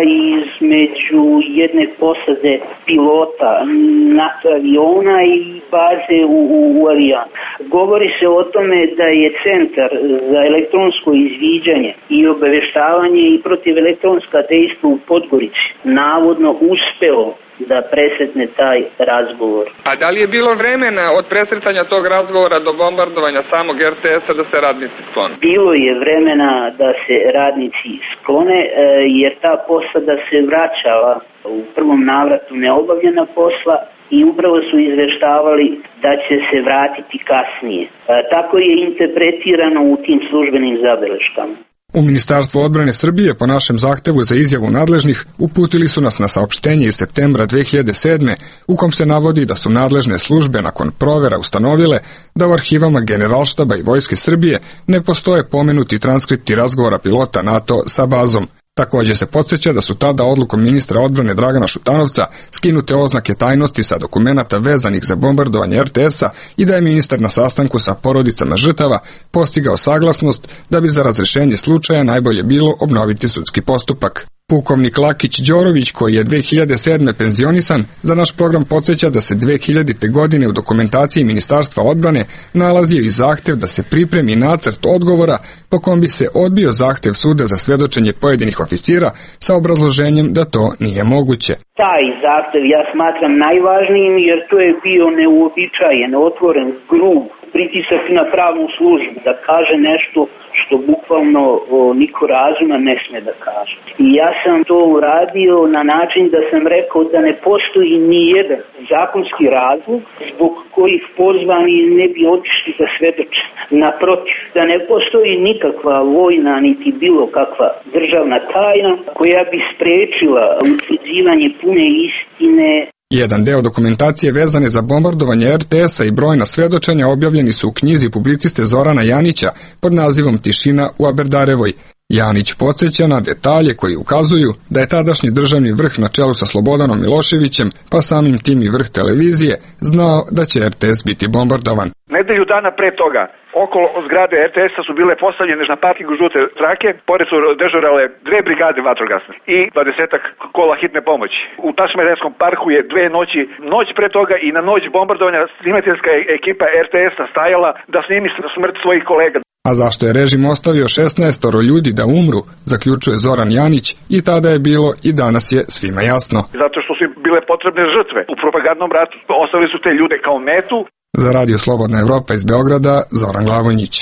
između jedne posade pilota NATO aviona i baze u, u, u avion. Govori se o tome da je Centar za elektronsko izviđanje i obaveštavanje i protiv elektronska dejstva u Podgorici navodno uspeo da presretne taj razgovor. A da li je bilo vremena od presretanja tog razgovora do bombardovanja samog er te es-a da se radnici sklone? Bilo je vremena da se radnici sklone, jer ta posada se vraćala u prvom navratu neobavljena posla i upravo su izveštavali da će se vratiti kasnije. Tako je interpretirano u tim službenim zabeleškama. U Ministarstvu odbrane Srbije po našem zahtevu za izjavu nadležnih uputili su nas na saopštenje iz septembra dve hiljade sedme u kom se navodi da su nadležne službe nakon provera ustanovile da u arhivama Generalštaba i Vojske Srbije ne postoje pomenuti transkripti razgovora pilota NATO sa bazom. Također se podsjeća da su tada odlukom ministra odbrane Dragana Šutanovca skinute oznake tajnosti sa dokumenata vezanih za bombardovanje er te es-a i da je ministar na sastanku sa porodicama žrtava postigao saglasnost da bi za razrešenje slučaja najbolje bilo obnoviti sudski postupak. Pukovnik Lakić Đorović, koji je dve hiljade sedme penzionisan, za naš program podsjeća da se dve hiljadite. godine u dokumentaciji Ministarstva odbrane nalazio i zahtev da se pripremi nacrt odgovora po kom bi se odbio zahtev suda za svedočenje pojedinih oficira sa obrazloženjem da to nije moguće. Taj zahtev ja smatram najvažnijim jer to je bio neuobičajen, otvoren, grub pritisak na pravnu službu da kaže nešto što bukvalno o, niko razuma ne sme da kaže. I ja sam to uradio na način da sam rekao da ne postoji ni jedan zakonski razlog zbog kojih pozvani ne bi otišli da svedoče. Naprotiv, da ne postoji nikakva vojna niti bilo kakva državna tajna koja bi sprečila utvrđivanje pune istine. Jedan deo dokumentacije vezane za bombardovanje er te es-a i brojna svedočenja objavljeni su u knjizi publiciste Zorana Janića pod nazivom Tišina u Aberdarevoj. Janić podsjeća na detalje koji ukazuju da je tadašnji državni vrh na čelu sa Slobodanom Miloševićem, pa samim tim i vrh televizije, znao da će er te es biti bombardovan. Nedelju dana pre toga, okolo zgrade er te es-a su bile postavljene na parkingu žute trake, pored su dežurale dve brigade vatrogasne i dvadesetak kola hitne pomoći. U Tašmerenskom parku je dve noći, noć pre toga i na noć bombardovanja snimateljska ekipa er te es-a stajala da snimi smrt svojih kolega. A zašto je režim ostavio šesnaestoro ljudi da umru, zaključuje Zoran Janić, i tada je bilo i danas je svima jasno. Zato što su bile potrebne žrtve. U propagandnom ratu ostavili su te ljude kao metu. Za Radio Slobodna Evropa iz Beograda, Zoran Glavonjić.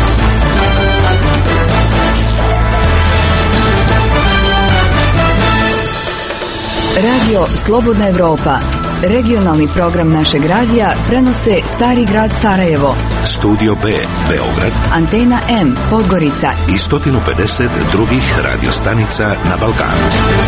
Radio Slobodna Evropa, regionalni program našeg radija, prenose Stari grad Sarajevo, Studio B, Beograd, Antena M, Podgorica i sto pedeset drugih radiostanica na Balkanu.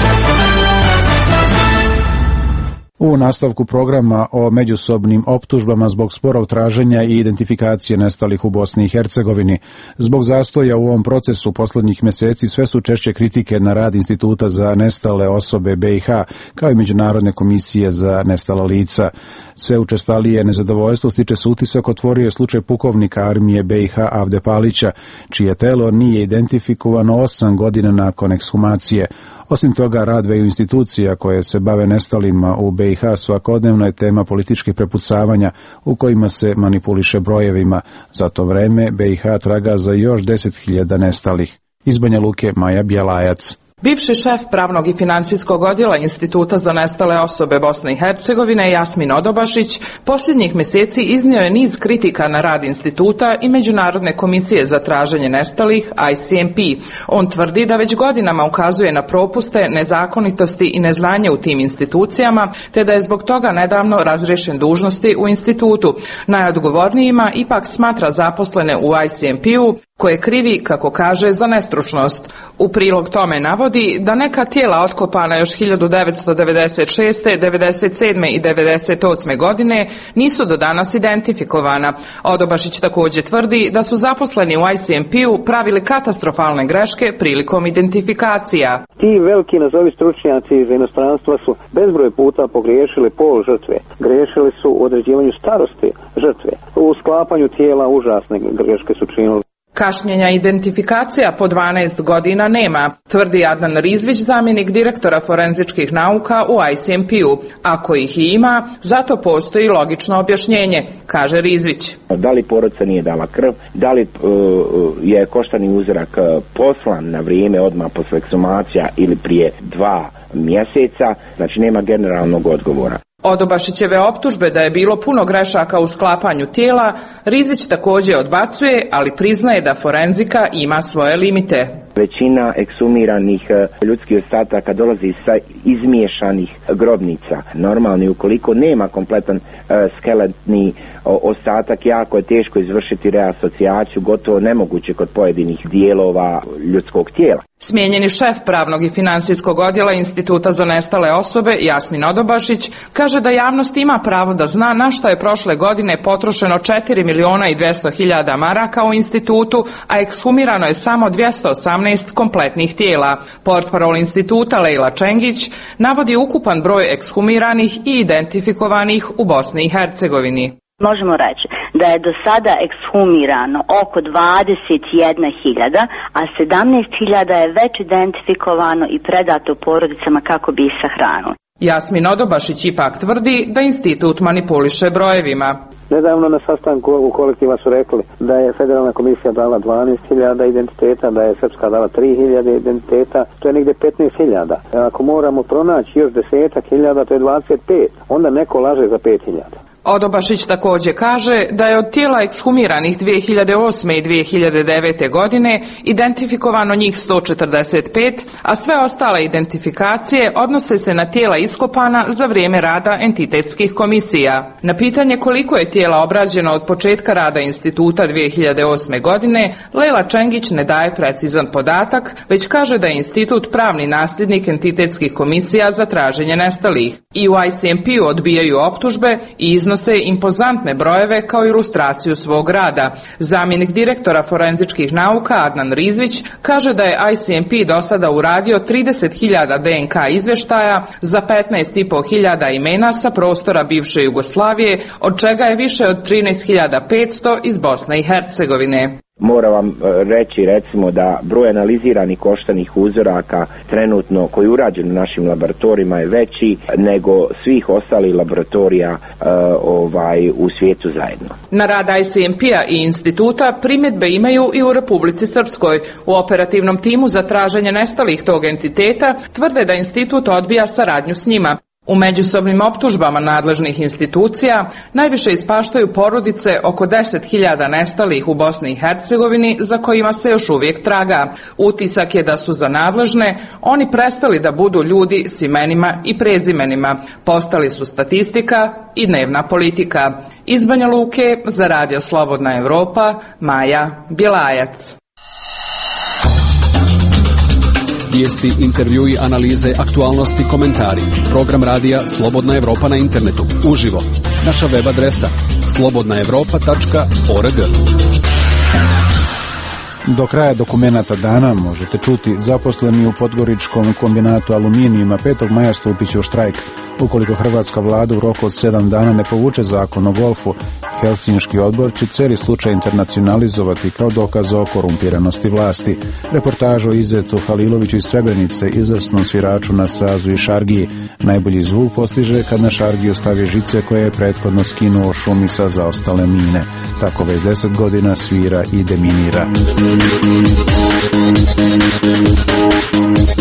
U nastavku programa o međusobnim optužbama zbog sporog traženja i identifikacije nestalih u Bosni i Hercegovini. Zbog zastoja u ovom procesu poslednjih meseci sve su češće kritike na rad Instituta za nestale osobe be i ha, kao i Međunarodne komisije za nestala lica. Sve učestalije nezadovoljstvo stiče se utisak otvorio je slučaj pukovnika armije be i ha Avde Palića, čije telo nije identifikovano osam godina nakon ekshumacije. Osim toga, rad dveju institucija koje se bave nestalima u be i ha svakodnevno je tema političkih prepucavanja u kojima se manipuliše brojevima. Za to vreme be i ha traga za još deset hiljada nestalih. Iz Banja Luke, Maja Bjelajac. Bivši šef pravnog i financijskog odjela Instituta za nestale osobe Bosne i Hercegovine Jasmin Odobašić posljednjih mjeseci iznio je niz kritika na rad instituta i Međunarodne komisije za traženje nestalih I C M P. On tvrdi da već godinama ukazuje na propuste, nezakonitosti i neznanje u tim institucijama, te da je zbog toga nedavno razriješen dužnosti u institutu. Najodgovornijima ipak smatra zaposlene u I C M P-u, koje krivi, kako kaže, za nestručnost. U prilog tome navodi da neka tijela otkopana još hiljadu devetsto devedeset šeste, devedeset sedme i devedeset osme godine nisu do danas identifikovana. Odobašić također tvrdi da su zaposleni u I C M P-u pravili katastrofalne greške prilikom identifikacija. Ti veliki nazovi stručnjaci iz inostranstva su bezbroj puta pogriješili pol žrtve. Grešili su u određivanju starosti žrtve. U sklapanju tijela užasne greške su činili. Kašnjenja identifikacija po dvanaest godina nema, tvrdi Adnan Rizvić, zamjenik direktora forenzičkih nauka u I C M P-u. Ako ih i ima, zato postoji logično objašnjenje, kaže Rizvić. Da li porodica nije dala krv, da li uh, je koštani uzorak poslan na vrijeme odmah posle eksumacija ili prije dva mjeseca, znači nema generalnog odgovora. Odobašićeve optužbe da je bilo puno grešaka u sklapanju tijela, Rizvić također odbacuje, ali priznaje da forenzika ima svoje limite. Većina ekshumiranih ljudskih ostataka dolazi sa izmiješanih grobnica. Normalni, ukoliko nema kompletan skeletni ostatak, jako je teško izvršiti reasocijaciju, gotovo nemoguće kod pojedinih dijelova ljudskog tijela. Smijenjeni šef pravnog i financijskog odjela Instituta za nestale osobe Jasmin Odobašić kaže da javnost ima pravo da zna na što je prošle godine potrošeno četiri miliona i dvjesto hiljada maraka u institutu, a ekshumirano je samo dvjesto osamnaest kompletnih tijela. Portparol instituta Lejla Čengić navodi ukupan broj ekshumiranih i identifikovanih u Bosni i Hercegovini. Možemo reći da je do sada ekshumirano oko dvadeset jedna hiljada, a sedamnaest hiljada je već identifikovano i predato porodicama kako bi ih sahranili. Jasmin Odobašić ipak tvrdi da institut manipuliše brojevima. Nedavno na sastanku u kolektiva su rekli da je Federalna komisija dala dvanaest hiljada identiteta, da je Srpska dala tri hiljade identiteta, to je negdje petnaest hiljada. Ako moramo pronaći još desetak hiljada, to je dvadeset pet, onda neko laže za pet hiljada. Odobašić također kaže da je od tijela ekshumiranih dvije hiljade osme i dvije hiljade devete godine identifikovano njih sto četrdeset pet, a sve ostale identifikacije odnose se na tijela iskopana za vrijeme rada entitetskih komisija. Na pitanje koliko je tijela obrađeno od početka rada instituta dvije hiljade osme godine, Lejla Čengić ne daje precizan podatak, već kaže da je institut pravni nasljednik entitetskih komisija za traženje nestalih. I u I C M P-u odbijaju optužbe i iznose impozantne brojeve kao ilustraciju svog rada. Zamjenik direktora forenzičkih nauka Adnan Rizvić kaže da je I C M P do sada uradio trideset hiljada D N K izvještaja za petnaest i po hiljada imena sa prostora bivše Jugoslavije, od čega je više od trinaest hiljada petsto iz Bosne i Hercegovine. Moram vam reći recimo da broj analiziranih koštanih uzoraka trenutno koji je urađen u našim laboratorijima je veći nego svih ostalih laboratorija uh, ovaj, u svijetu zajedno. Na rad I C M P-a i instituta primjedbe imaju i u Republici Srpskoj. U operativnom timu za traženje nestalih tog entiteta tvrde da institut odbija saradnju s njima. U međusobnim optužbama nadležnih institucija najviše ispaštaju porodice oko deset hiljada nestalih u Bosni i Hercegovini za kojima se još uvijek traga. Utisak je da su za nadležne oni prestali da budu ljudi s imenima i prezimenima. Postali su statistika i dnevna politika. Iz Banja Luke za Radio Slobodna Evropa, Maja Bjelajac. Vijesti, intervjui, analize, aktualnosti, komentari. Program radija Slobodna Evropa na internetu. Uživo. Naša web adresa slobodna evropa tačka org. Do kraja dokumenata dana možete čuti: zaposleni u Podgoričkom kombinatu aluminijuma petog maja stupit će u štrajk. Ukoliko hrvatska vlada u roku od sedam dana ne povuče zakon o golfu, Helsinški odbor će cijeli slučaj internacionalizovati kao dokaz o korumpiranosti vlasti. Reportažu o Izetu Haliloviću iz Srebrenice, izvrsnom sviraču na sazu i šargiji. Najbolji zvuk postiže kad na šargiju stavi žice koje je prethodno skinuo šumi sa zaostale mine. Tako već deset godina svira i deminira.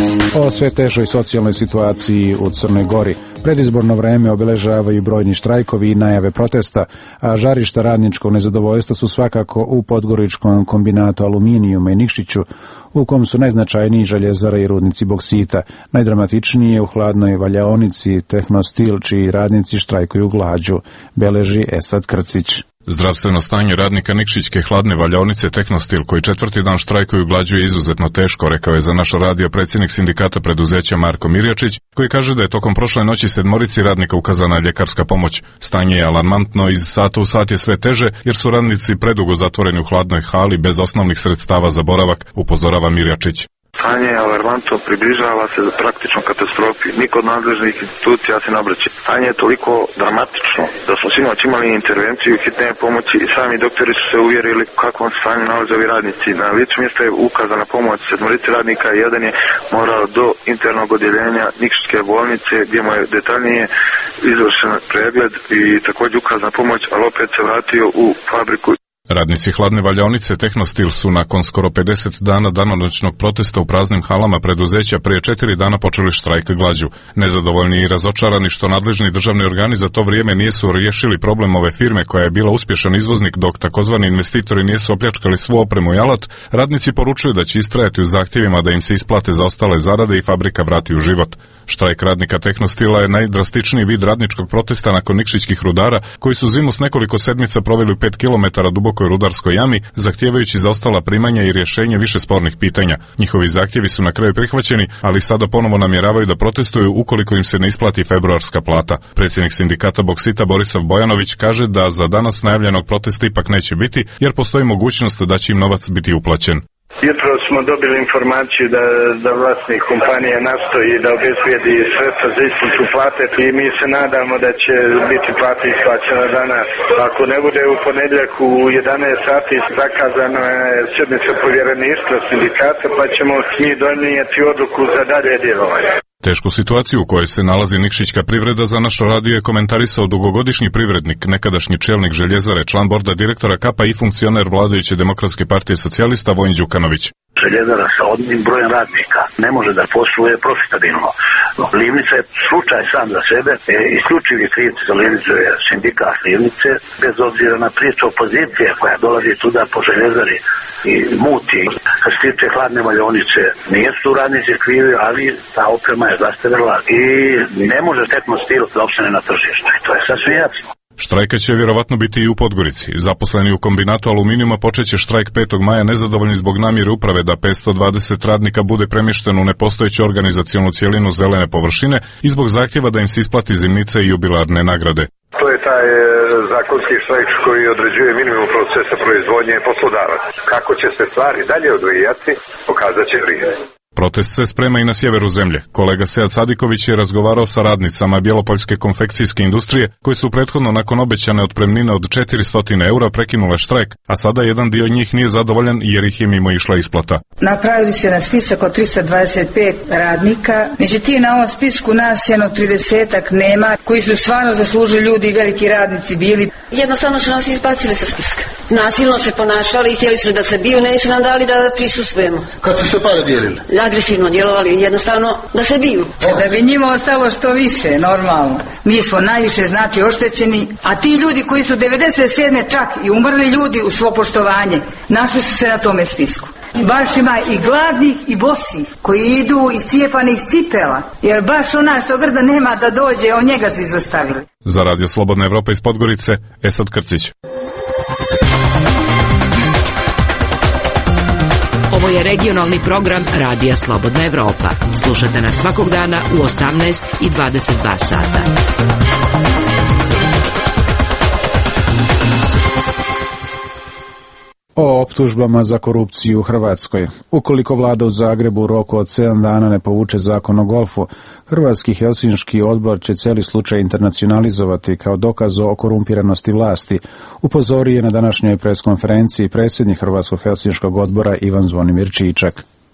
o sve težoj socijalnoj situaciji u Crnoj Gori. Predizborno vreme obeležavaju brojni štrajkovi i najave protesta, a žarišta radničkog nezadovoljstva su svakako u Podgoričkom kombinatu aluminijuma i Nikšiću, u kom su najznačajniji željezara i rudnici boksita. Najdramatičnije u hladnoj valjaonici Tehnostil, čiji radnici štrajkuju glađu, beleži Esad Krcić. Zdravstveno stanje radnika Nikšićke hladne valjaonice Tehnostil, koji četvrti dan štrajkuju glađu, je izuzetno teško, rekao je za naš radio predsjednik sindikata preduzeća Marko Mirjačić, koji kaže da je tokom prošle noći sedmorici radnika ukazana ljekarska pomoć. Stanje je alarmantno, iz sata u sat je sve teže, jer su radnici predugo zatvoreni u hladnoj hali bez osnovnih sredstava za boravak, upozorava Mirjačić. Stanje je alarmantno, približava se za praktično katastrofi. Niko od nadležnih institucija se ne obraća. Stanje je toliko dramatično da smo sinoć imali intervenciju hitne pomoći i sami doktori su se uvjerili u kakvom stanju nalaze ovi radnici. Na licu mjesta je ukazana pomoć sedmorici radnika i jedan je morao do internog odjeljenja Nikšićke bolnice gdje mu je detaljnije izvršen pregled i također ukazana pomoć, ali opet se vratio u fabriku. Radnici hladne valjaonice Tehnostil su nakon skoro pedeset dana danonoćnog protesta u praznim halama preduzeća prije četiri dana počeli štrajk glađu. Nezadovoljni i razočarani što nadležni državni organi za to vrijeme nisu riješili problem ove firme koja je bila uspješan izvoznik dok takozvani investitori nisu opljačkali svu opremu i alat, radnici poručuju da će istrajati u zahtjevima da im se isplate zaostale zarade i fabrika vrati u život. Štrajk radnika Tehnostila je najdrastičniji vid radničkog protesta nakon nikšićkih rudara, koji su zimu s nekoliko sedmica proveli u pet kilometara dubokoj rudarskoj jami, zahtijevajući zaostala primanja i rješenje više spornih pitanja. Njihovi zahtjevi su na kraju prihvaćeni, ali sada ponovo namjeravaju da protestuju ukoliko im se ne isplati februarska plata. Predsjednik sindikata boksita Borisav Bojanović kaže da za danas najavljenog protesta ipak neće biti, jer postoji mogućnost da će im novac biti uplaćen. Jutro smo dobili informaciju da, da vlasnik kompanije nastoji da obezbijedi sredstva za isplatu plate i mi se nadamo da će biti plata isplaćena danas. Ako ne bude u ponedjeljak u jedanaest sati zakazana je sjednica povjereništva sindikata, pa ćemo mi donijeti odluku za dalje djelovanje. Tešku situaciju u kojoj se nalazi nikšićka privreda za naš radio je komentarisao dugogodišnji privrednik, nekadašnji čelnik željezare, član borda direktora Kapa i funkcioner vladajuće Demokratske partije socijalista Vojin Đukanović. Željezara sa odnim brojem radnika ne može da posluje profitabilno. Livnica je slučaj sam za sebe, e, isključivi krivci za Livnicu je sindikat Livnice, bez obzira na priču opozicije koja dolazi tuda po željezari i muti. Kad se tiče hladne valjaonice, nisu radnici krivi, ali ta oprema je zastarjela i ne može Tehnostil da opstane na tržištu. I to je sasvim jasno. Štrajka će vjerovatno biti i u Podgorici. Zaposleni u kombinatu aluminijuma počeće štrajk petog maja nezadovoljni zbog namjere uprave da petsto dvadeset radnika bude premješteno u nepostojeću organizacionu cjelinu zelene površine i zbog zahtjeva da im se isplati zimnice i jubilarne nagrade. To je taj zakonski štrajk koji određuje minimum procesa proizvodnje poslodavaca. Kako će se stvari dalje odvijati, pokazat će vrijeme. Protest se sprema i na sjeveru zemlje. Kolega Sead Sadiković je razgovarao sa radnicama Bjelopoljske konfekcijske industrije, koji su prethodno nakon obećane otpremnine od četiristo eura prekinule štrajk, a sada jedan dio njih nije zadovoljan jer ih je mimo išla isplata. Napravili se na spisak od tristo dvadeset pet radnika, međutim na ovom spisku nas jedno tridesetak nema, koji su stvarno zaslužili ljudi i veliki radnici bili. Jednostavno su nas izbacili sa spiska. Nasilno se ponašali i htjeli su da se biju, ne su nam dali da prisustvujemo. Kad su se pare dijelili? Agresivno djelovali, jednostavno da se biju. Da bi njima ostalo što više, normalno. Mi smo najviše znači oštećeni, a ti ljudi koji su devedeset sedme čak i umrli ljudi u svo poštovanje, našli su se na tome spisku. Baš ima i gladnih i bosih koji idu iz cijepanih cipela, jer baš ona što grda nema da dođe, on njega su izostavili. Za Radio Slobodna Evropa iz Podgorice, Esad Krcić. Ovo je regionalni program Radija Slobodna Evropa. Slušate nas svakog dana u osamnaest i dvadeset dva sata. O optužbama za korupciju u Hrvatskoj. Ukoliko vlada u Zagrebu u roku od sedam dana ne povuče zakon o golfu, Hrvatski Helsinški odbor će cijeli slučaj internacionalizovati kao dokaz o korumpiranosti vlasti, upozorio je na današnjoj preskonferenciji predsjednik Hrvatskog Helsinškog odbora Ivan Zvonimir Čičak.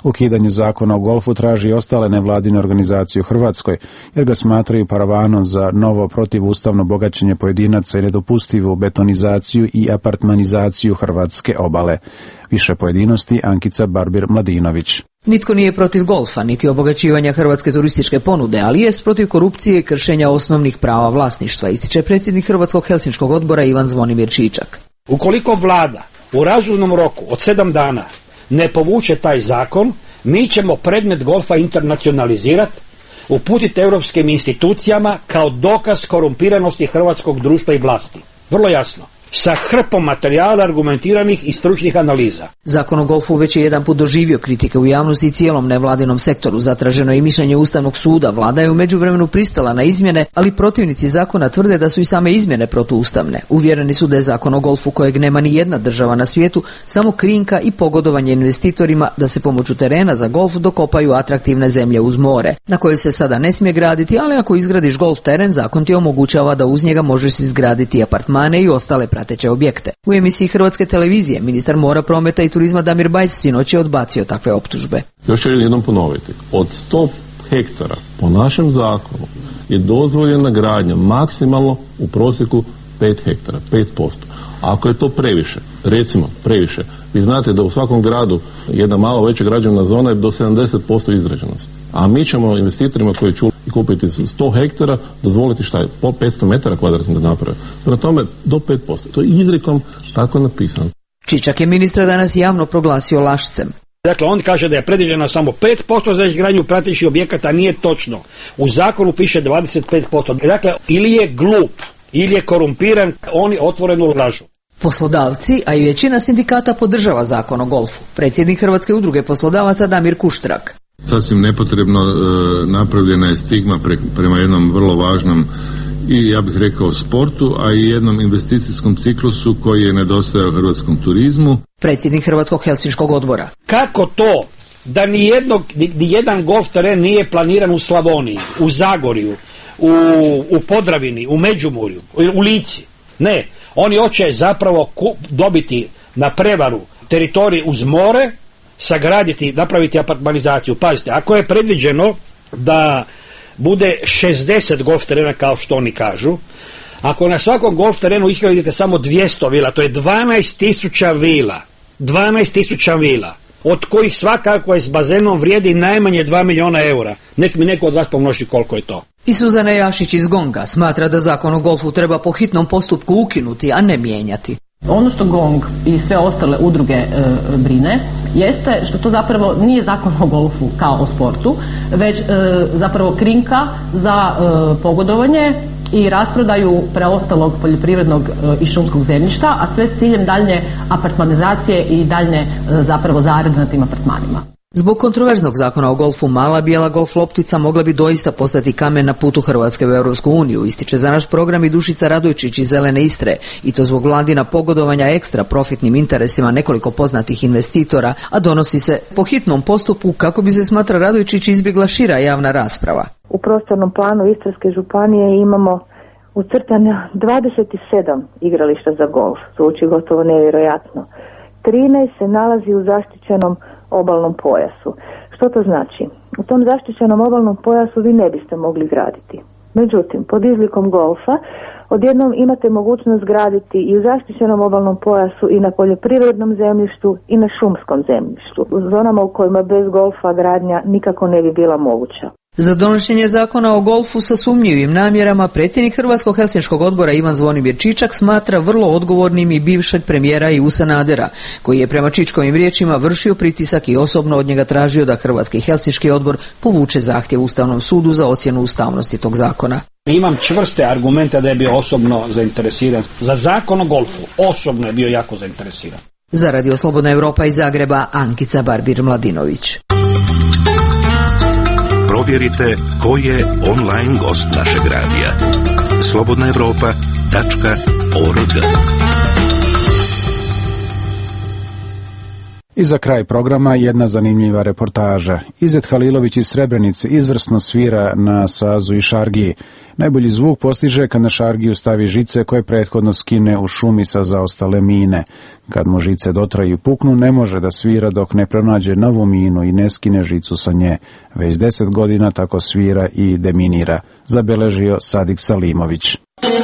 Ukidanje zakona o golfu traži i ostale nevladine organizacije u Hrvatskoj, jer ga smatraju paravanom za novo protivustavno bogaćenje pojedinaca i nedopustivu betonizaciju i apartmanizaciju hrvatske obale. Više pojedinosti Ankica Barbir-Mladinović. Nitko nije protiv golfa, niti obogaćivanja hrvatske turističke ponude, ali jest protiv korupcije i kršenja osnovnih prava vlasništva, ističe predsjednik Hrvatskog helsinškog odbora Ivan Zvonimir Čičak. Ukoliko vlada u razumnom roku od sedam dana ne povuče taj zakon, mi ćemo predmet golfa internacionalizirati, uputiti europskim institucijama kao dokaz korumpiranosti hrvatskog društva i vlasti. Vrlo jasno. Sa hrpom materijala argumentiranih i stručnih analiza. Zakon o golfu već je jedan put doživio kritike u javnosti i cijelom nevladinom sektoru. Zatraženo je i mišljenje Ustavnog suda. Vlada je u međuvremenu pristala na izmjene, ali protivnici zakona tvrde da su i same izmjene protuustavne. Uvjereni su da je zakon o golfu, kojeg nema ni jedna država na svijetu, samo krinka i pogodovanje investitorima da se pomoću terena za golf dokopaju atraktivne zemlje uz more, na kojoj se sada ne smije graditi, ali ako izgradiš golf teren, zakon ti omogućava da uz njega možeš izgraditi apartmane i ostale prateće objekte. U emisiji Hrvatske televizije ministar mora, prometa i turizma Damir Bajs sinoć je odbacio takve optužbe. Još ću jednom ponoviti, od sto hektara po našem zakonu je dozvoljena gradnja maksimalno u prosjeku pet hektara, pet posto. Ako je to previše, recimo previše, vi znate da u svakom gradu jedna malo veća građevna zona je do sedamdeset posto izgrađenosti. A mi ćemo investitorima koji će kupiti sto hektara dozvoliti šta je, po petsto metara kvadratnih da naprave. Prema tome do pet posto. To je izrijekom tako napisano. Čičak je ministra danas javno proglasio lašcem. Dakle, on kaže da je predviđeno samo pet posto za izgradnju pratećih objekata, nije točno. U zakonu piše dvadeset pet posto. Dakle, ili je glup, ili je korumpiran, oni otvoreno lažu. Poslodavci, a i većina sindikata podržava zakon o golfu. Predsjednik Hrvatske udruge poslodavaca Damir Kuštrak. Sasvim nepotrebno e, napravljena je stigma pre, prema jednom vrlo važnom i ja bih rekao sportu, a i jednom investicijskom ciklusu koji je nedostajao hrvatskom turizmu. Predsjednik Hrvatskog helsinškog odbora. Kako to da ni, jednog, ni, ni jedan golf teren nije planiran u Slavoniji, u Zagorju, u, u Podravini, u Međimurju, u Lici? Ne, oni hoće zapravo kup, dobiti na prevaru teritorij uz more, sagraditi, napraviti apartmanizaciju. Pazite, ako je predviđeno da bude šezdeset golf terena kao što oni kažu, ako na svakom golf terenu izgradite samo dvjesto vila, to je dvanaest tisuća vila. dvanaest tisuća vila, od kojih svakako je s bazenom vrijedi najmanje dva milijuna eura. Nek mi neko od vas pomnoži koliko je to. I Suzana Jašić iz Gonga smatra da zakon o golfu treba po hitnom postupku ukinuti, a ne mijenjati. Ono što Gong i sve ostale udruge e, brine jeste što to zapravo nije zakon o golfu kao o sportu, već e, zapravo krinka za e, pogodovanje i rasprodaju preostalog poljoprivrednog e, i šumskog zemljišta, a sve s ciljem daljnje apartmanizacije i daljnje e, zapravo zarade na tim apartmanima. Zbog kontroverznog zakona o golfu, mala bijela golf loptica mogla bi doista postati kamen na putu Hrvatske u Europsku uniju, ističe za naš program i Dušica Radojčić iz Zelene Istre, i to zbog vladina pogodovanja ekstra profitnim interesima nekoliko poznatih investitora, a donosi se po hitnom postupku kako bi se, smatra Radojčić, izbjegla šira javna rasprava. U prostornom planu Istarske županije imamo ucrtana dvadeset sedam igrališta za golf, zvuči gotovo nevjerojatno. trinaest se nalazi u zaštićenom obalnom pojasu. Što to znači? U tom zaštićenom obalnom pojasu vi ne biste mogli graditi. Međutim, pod izlikom golfa odjednom imate mogućnost graditi i u zaštićenom obalnom pojasu i na poljoprivrednom zemljištu i na šumskom zemljištu, u zonama u kojima bez golfa gradnja nikako ne bi bila moguća. Za donošenje zakona o golfu sa sumnjivim namjerama predsjednik Hrvatskog helsinškog odbora Ivan Zvonimir Čičak smatra vrlo odgovornim i bivšeg premijera Ivu Sanadera, koji je prema Čičkovim riječima vršio pritisak i osobno od njega tražio da Hrvatski helsinški odbor povuče zahtjev Ustavnom sudu za ocjenu ustavnosti tog zakona. Imam čvrste argumente da je bio osobno zainteresiran za zakon o golfu. Osobno je bio jako zainteresiran. Za Radio Slobodna Europa iz Zagreba, Ankica Barbir-Mladinović. Provjerite ko je online gost našeg radija. slobodna europa tačka org. I za kraj programa jedna zanimljiva reportaža. Izet Halilović iz Srebrenice izvrsno svira na sazu i šargiji. Najbolji zvuk postiže kad na šargiju stavi žice koje prethodno skine u šumi sa zaostale mine. Kad mu žice dotraju i puknu, ne može da svira dok ne pronađe novu minu i ne skine žicu sa nje. Već deset godina tako svira i deminira, zabeležio Sadik Salimović.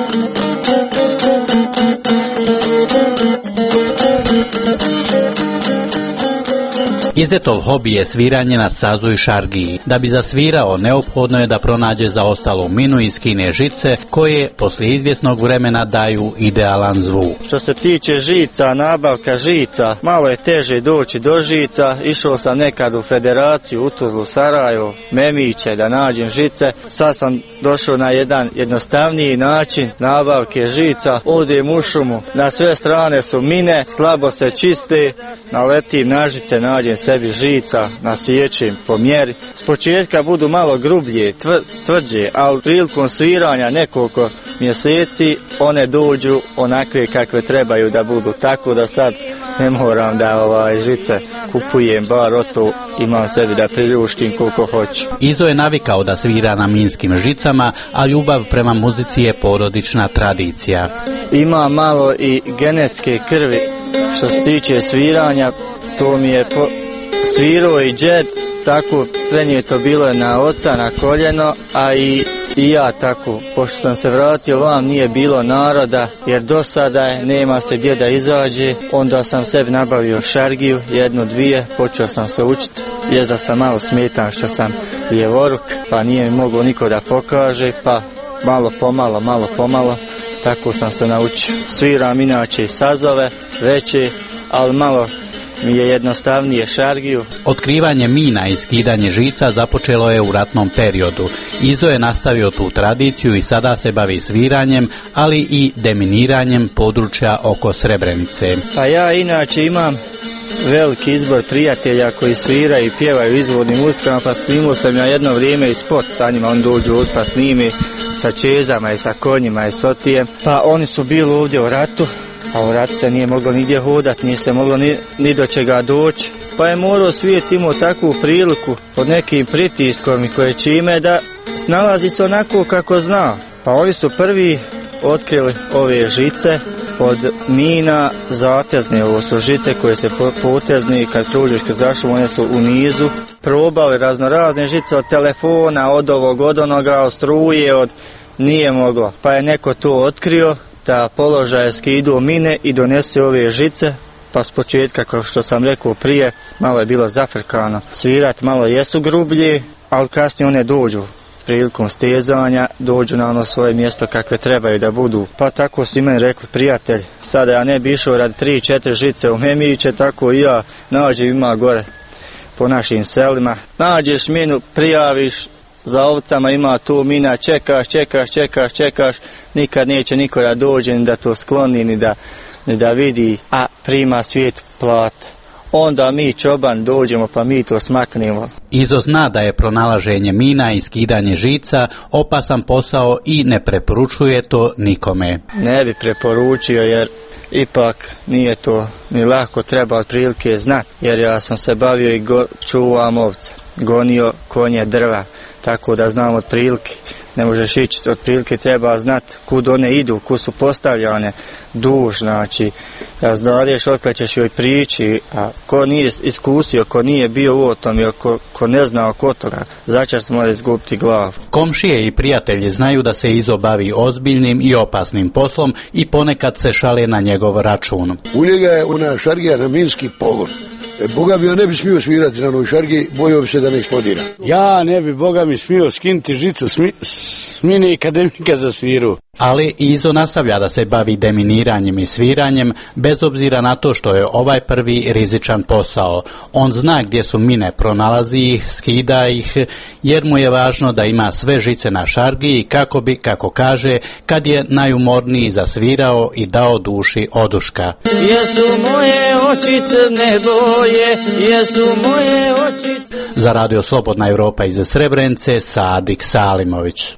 Izetov hobi je sviranje na sazu i šargiji. Da bi zasvirao, neophodno je da pronađe zaostalu minu i skine žice, koje poslije izvjesnog vremena daju idealan zvuk. Što se tiče žica, nabavka žica, malo je teže doći do žica. Išao sam nekad u Federaciju, u Tuzlu, Sarajevo, Memiće da nađem žice. Sad sam došao na jedan jednostavniji način nabavke žica. Odem u šumu, na sve strane su mine, slabo se čiste, naletim na žice, nađem sebi žica, nasjećem po mjeri. S početka budu malo grublje, tvr, tvrđe, ali prilikom sviranja nekoliko mjeseci one dođu onakve kakve trebaju da budu, tako da sad ne moram da ovaj žice kupujem, bar oto imam sebi da priluštim koliko hoću. Izo je navikao da svira na minskim žicama, a ljubav prema muzici je porodična tradicija. Ima malo i genetske krvi što se tiče sviranja, to mi je po... svirao i džed, tako prenijeto bilo je na oca, na koljeno, a i, i ja tako. Pošto sam se vratio vam, nije bilo naroda, jer do sada je, nema se gdje da izađe. Onda sam sebi nabavio šargiju, jednu, dvije, počeo sam se učiti. Jest da sam malo smetan što sam lijevoruk, pa nije mi moglo niko da pokaže, pa malo pomalo, malo pomalo, tako sam se naučio. Sviram inače i sazove, veće, ali malo mi je jednostavnije šargiju. Otkrivanje mina i skidanje žica započelo je u ratnom periodu. Izo je nastavio tu tradiciju i sada se bavi sviranjem, ali i deminiranjem područja oko Srebrenice. Pa ja inače imam veliki izbor prijatelja koji sviraju i pjevaju izvodnim muzikama, pa snimao sam ja jedno vrijeme i spot sa njima, on dođu pa snimi sa čezama i sa konjima i sotijem. Pa oni su bili ovdje u ratu, a u ratu se nije moglo nigdje hodati, nije se moglo ni, ni do čega doći. Pa je morao svijet imao takvu priliku pod nekim pritiskom koje čime da snalazi se onako kako zna. Pa oni su prvi otkrili ove žice od mina zatezne. Ovo su žice koje se potezni kad kružiš kroz zašum, one su u nizu. Probali raznorazne žice od telefona, od ovog, od onoga, od struje, od... nije moglo. Pa je neko to otkrio, da položaje skidu mine i donese ove žice, pa s početka, kao što sam rekao prije, malo je bilo zafrkano. Svirat malo jesu grublje, ali kasnije one dođu prilikom stezanja, dođu na ono svoje mjesto kakve trebaju da budu. Pa tako su i meni rekli prijatelj, sada ja ne bi išao radi tri četiri žice u Memiće, tako i ja nađem ima gore po našim selima. Nađeš minu, prijaviš, za ovcama ima tu mina, čekaš, čekaš, čekaš, čekaš, nikad neće niko da dođe, ni da to skloni, ni da, ni da vidi, a prima svijet plate. Onda mi čoban dođemo pa mi to smaknemo. Izo zna da je pronalaženje mina i skidanje žica opasan posao i ne preporučuje to nikome. Ne bi preporučio jer ipak nije to ni lako, treba otprilike znati, jer ja sam se bavio i go, čuvam ovce, gonio konje, drva, tako da znam otprilike. Ne možeš ići, otprilike treba znati kud one idu, kud su postavljane, duž, znači da znaš otkad ćeš joj prići, a ko nije iskusio, ko nije bio u tom, ili ko, ko ne zna oko toga, začas mora izgubiti glavu. Komšije i prijatelji znaju da se Izo bavi ozbiljnim i opasnim poslom i ponekad se šale na njegov račun. U njega je ona šargija na minski pogon. E, Boga mi ja ne bi smio svirati na onoj šargi, bojio bi se da ne eksplodira. Ja ne bi, Boga mi, smio skinuti žicu smi, smine akademika za sviru. Ali Izo nastavlja da se bavi deminiranjem i sviranjem, bez obzira na to što je ovaj prvi rizičan posao. On zna gdje su mine, pronalazi ih, skida ih, jer mu je važno da ima sve žice na šargiji kako bi, kako kaže, kad je najumorniji zasvirao i dao duši oduška. Jesu moje oči crne boje, jesu moje oči... Za Radio Slobodna Evropa iz Srebrenice, Sadik Salimović.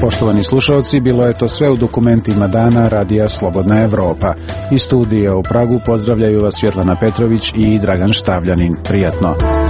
Poštovani slušalci, bilo je to sve u dokumentima dana Radija Slobodna Evropa. Iz studija u Pragu pozdravljaju vas Svjetlana Petrović i Dragan Štavljanin. Prijatno.